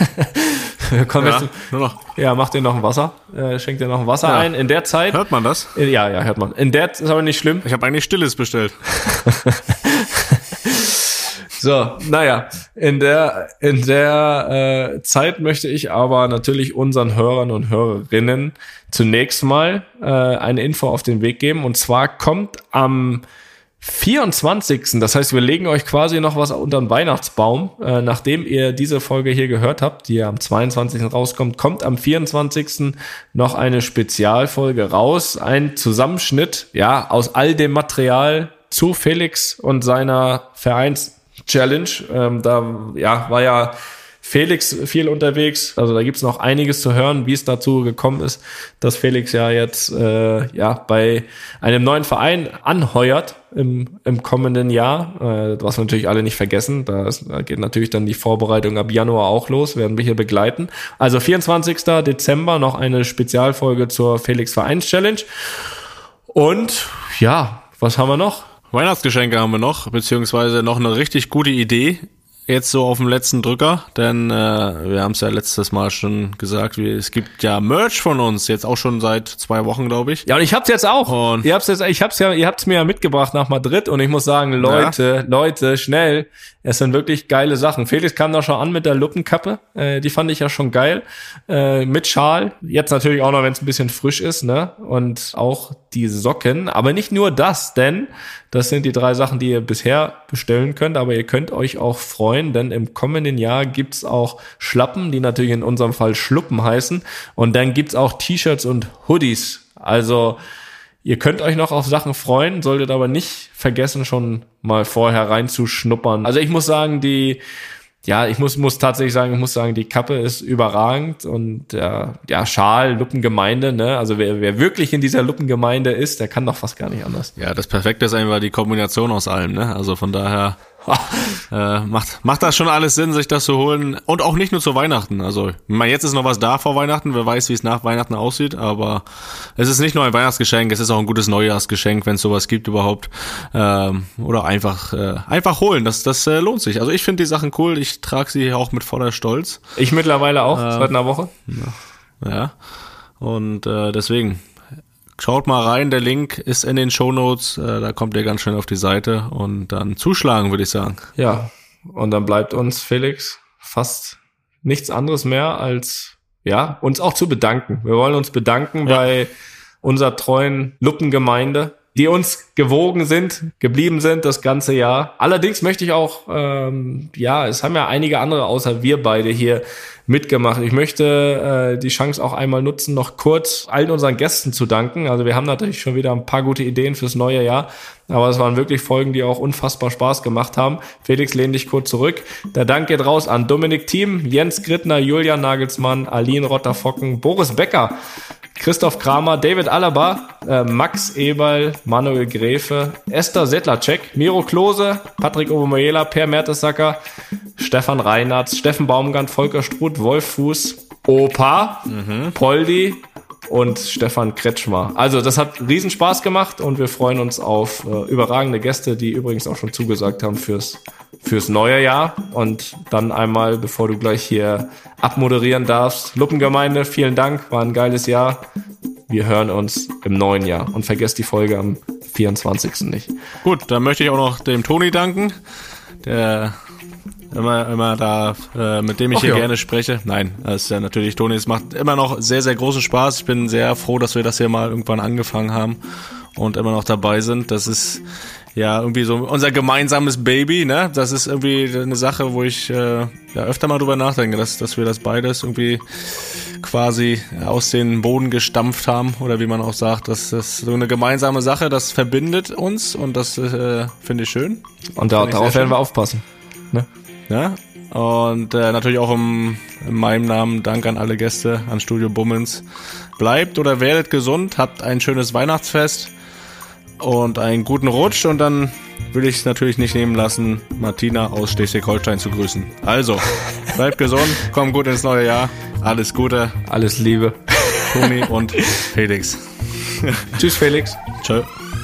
Mach dir noch ein Wasser, schenk dir noch ein Wasser ein. In der Zeit. Hört man das? Ja, hört man. Das ist aber nicht schlimm. Ich habe eigentlich Stilles bestellt. So, naja, in der Zeit möchte ich aber natürlich unseren Hörern und Hörerinnen zunächst mal eine Info auf den Weg geben. Und zwar kommt am 24. Das heißt, wir legen euch quasi noch was unter den Weihnachtsbaum. Nachdem ihr diese Folge hier gehört habt, die ja am 22. rauskommt, kommt am 24. noch eine Spezialfolge raus. Ein Zusammenschnitt, aus all dem Material zu Felix und seiner Vereins-Challenge. Da war ja Felix viel unterwegs, also da gibt's noch einiges zu hören, wie es dazu gekommen ist, dass Felix ja jetzt bei einem neuen Verein anheuert im kommenden Jahr, was wir natürlich alle nicht vergessen, da geht natürlich dann die Vorbereitung ab Januar auch los, werden wir hier begleiten. Also 24. Dezember noch eine Spezialfolge zur Felix Vereins Challenge und was haben wir noch? Weihnachtsgeschenke haben wir noch, beziehungsweise noch eine richtig gute Idee. Jetzt so auf dem letzten Drücker, denn wir haben es ja letztes Mal schon gesagt, es gibt ja Merch von uns, jetzt auch schon seit 2 Wochen, glaube ich. Ja, und ich hab's jetzt auch. Und ihr habt's mir ja mitgebracht nach Madrid und ich muss sagen, Leute, schnell, es sind wirklich geile Sachen. Felix kam da schon an mit der Luppenkappe, die fand ich ja schon geil, mit Schal, jetzt natürlich auch noch, wenn es ein bisschen frisch ist, ne, und auch die Socken, aber nicht nur das, denn das sind die 3 Sachen, die ihr bisher bestellen könnt, aber ihr könnt euch auch freuen, denn im kommenden Jahr gibt's auch Schlappen, die natürlich in unserem Fall Schluppen heißen, und dann gibt's auch T-Shirts und Hoodies. Also ihr könnt euch noch auf Sachen freuen, solltet aber nicht vergessen, schon mal vorher reinzuschnuppern. Also ich muss sagen, ich muss tatsächlich sagen, die Kappe ist überragend und Schal, Luppengemeinde, ne? Also wer wirklich in dieser Luppengemeinde ist, der kann doch fast gar nicht anders. Ja, das Perfekte ist einfach die Kombination aus allem, ne? Also von daher macht das schon alles Sinn, sich das zu holen, und auch nicht nur zu Weihnachten. Also, jetzt ist noch was da vor Weihnachten, wer weiß, wie es nach Weihnachten aussieht, aber es ist nicht nur ein Weihnachtsgeschenk, es ist auch ein gutes Neujahrsgeschenk, wenn es sowas gibt überhaupt, oder einfach holen, das lohnt sich. Also ich finde die Sachen cool, ich trage sie auch mit voller Stolz. Ich mittlerweile auch, seit einer Woche. Ja, und deswegen schaut mal rein, der Link ist in den Shownotes, da kommt ihr ganz schnell auf die Seite und dann zuschlagen, würde ich sagen. Ja, und dann bleibt uns, Felix, fast nichts anderes mehr als, uns auch zu bedanken. Wir wollen uns bedanken bei unserer treuen Luppengemeinde, die uns geblieben sind das ganze Jahr. Allerdings möchte ich auch, es haben ja einige andere außer wir beide hier mitgemacht. Ich möchte die Chance auch einmal nutzen, noch kurz allen unseren Gästen zu danken. Also wir haben natürlich schon wieder ein paar gute Ideen fürs neue Jahr, aber es waren wirklich Folgen, die auch unfassbar Spaß gemacht haben. Felix, lehn dich kurz zurück. Der Dank geht raus an Dominik Thiem, Jens Grittner, Julian Nagelsmann, Aline Rotter-Focken, Boris Becker, Christoph Kramer, David Alaba, Max Eberl, Manuel Gräfe, Esther Sedlacek, Miro Klose, Patrick Obermoela, Per Mertesacker, Stefan Reinhardt, Steffen Baumgart, Volker Struth, Wolf Fuß, Opa, Poldi und Stefan Kretschmer. Also das hat riesen Spaß gemacht und wir freuen uns auf überragende Gäste, die übrigens auch schon zugesagt haben fürs neue Jahr. Und dann einmal, bevor du gleich hier abmoderieren darfst, Luppengemeinde, vielen Dank, war ein geiles Jahr. Wir hören uns im neuen Jahr und vergesst die Folge am 24. nicht. Gut, dann möchte ich auch noch dem Toni danken, der immer da, mit dem ich hier gerne spreche. Nein, das ist ja natürlich Toni, es macht immer noch sehr, sehr großen Spaß. Ich bin sehr froh, dass wir das hier mal irgendwann angefangen haben und immer noch dabei sind. Das ist ja irgendwie so unser gemeinsames Baby, ne? Das ist irgendwie eine Sache, wo ich öfter mal drüber nachdenke, dass wir das beides irgendwie quasi aus den Boden gestampft haben, oder wie man auch sagt, das ist so eine gemeinsame Sache, das verbindet uns und das finde ich schön. Und darauf werden wir aufpassen. Ne? Ja, Und natürlich auch in meinem Namen Dank an alle Gäste, an Studio Bummens. Bleibt oder werdet gesund, habt ein schönes Weihnachtsfest und einen guten Rutsch. Und dann will ich es natürlich nicht nehmen lassen, Martina aus Schleswig-Holstein zu grüßen. Also, bleibt gesund, kommt gut ins neue Jahr. Alles Gute. Alles Liebe. Toni und Felix. Tschüss, Felix. Tschö.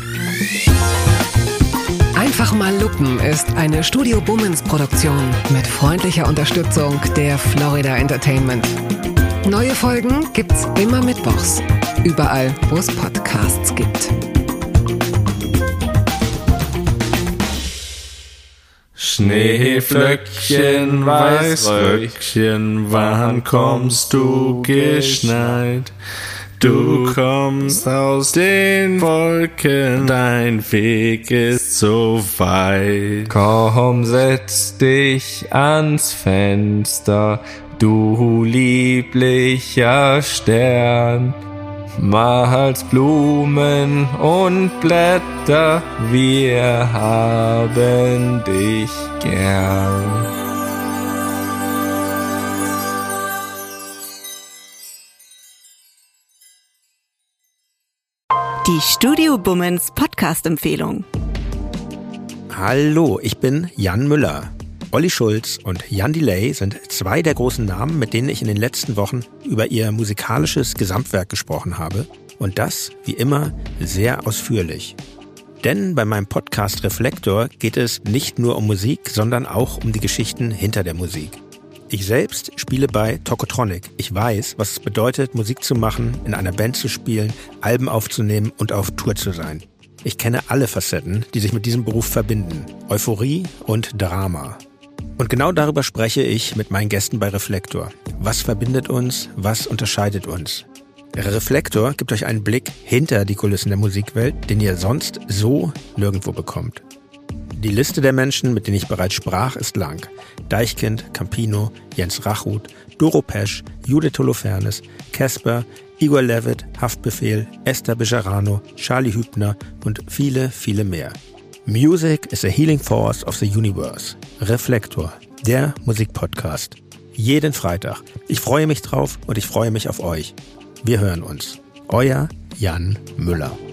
Einfach mal lupen ist eine Studio Bummens Produktion mit freundlicher Unterstützung der Florida Entertainment. Neue Folgen gibt's immer mittwochs. Überall, wo es Podcasts gibt. Schneeflöckchen, Weißröckchen, wann kommst du geschneit? Du kommst aus den Wolken, dein Weg ist so weit. Komm, setz dich ans Fenster, du lieblicher Stern. Mal's Blumen und Blätter, wir haben dich gern. Die Studio Bummens Podcast-Empfehlung. Hallo, ich bin Jan Müller. Olli Schulz und Jan Delay sind zwei der großen Namen, mit denen ich in den letzten Wochen über ihr musikalisches Gesamtwerk gesprochen habe. Und das, wie immer, sehr ausführlich. Denn bei meinem Podcast Reflektor geht es nicht nur um Musik, sondern auch um die Geschichten hinter der Musik. Ich selbst spiele bei Tokotronic. Ich weiß, was es bedeutet, Musik zu machen, in einer Band zu spielen, Alben aufzunehmen und auf Tour zu sein. Ich kenne alle Facetten, die sich mit diesem Beruf verbinden. Euphorie und Drama. Und genau darüber spreche ich mit meinen Gästen bei Reflektor. Was verbindet uns? Was unterscheidet uns? Reflektor gibt euch einen Blick hinter die Kulissen der Musikwelt, den ihr sonst so nirgendwo bekommt. Die Liste der Menschen, mit denen ich bereits sprach, ist lang. Deichkind, Campino, Jens Rachut, Doro Pesch, Judith Holofernes, Casper, Igor Levit, Haftbefehl, Esther Bejarano, Charlie Hübner und viele, viele mehr. Music is a healing force of the universe. Reflektor, der Musikpodcast. Jeden Freitag. Ich freue mich drauf und ich freue mich auf euch. Wir hören uns. Euer Jan Müller.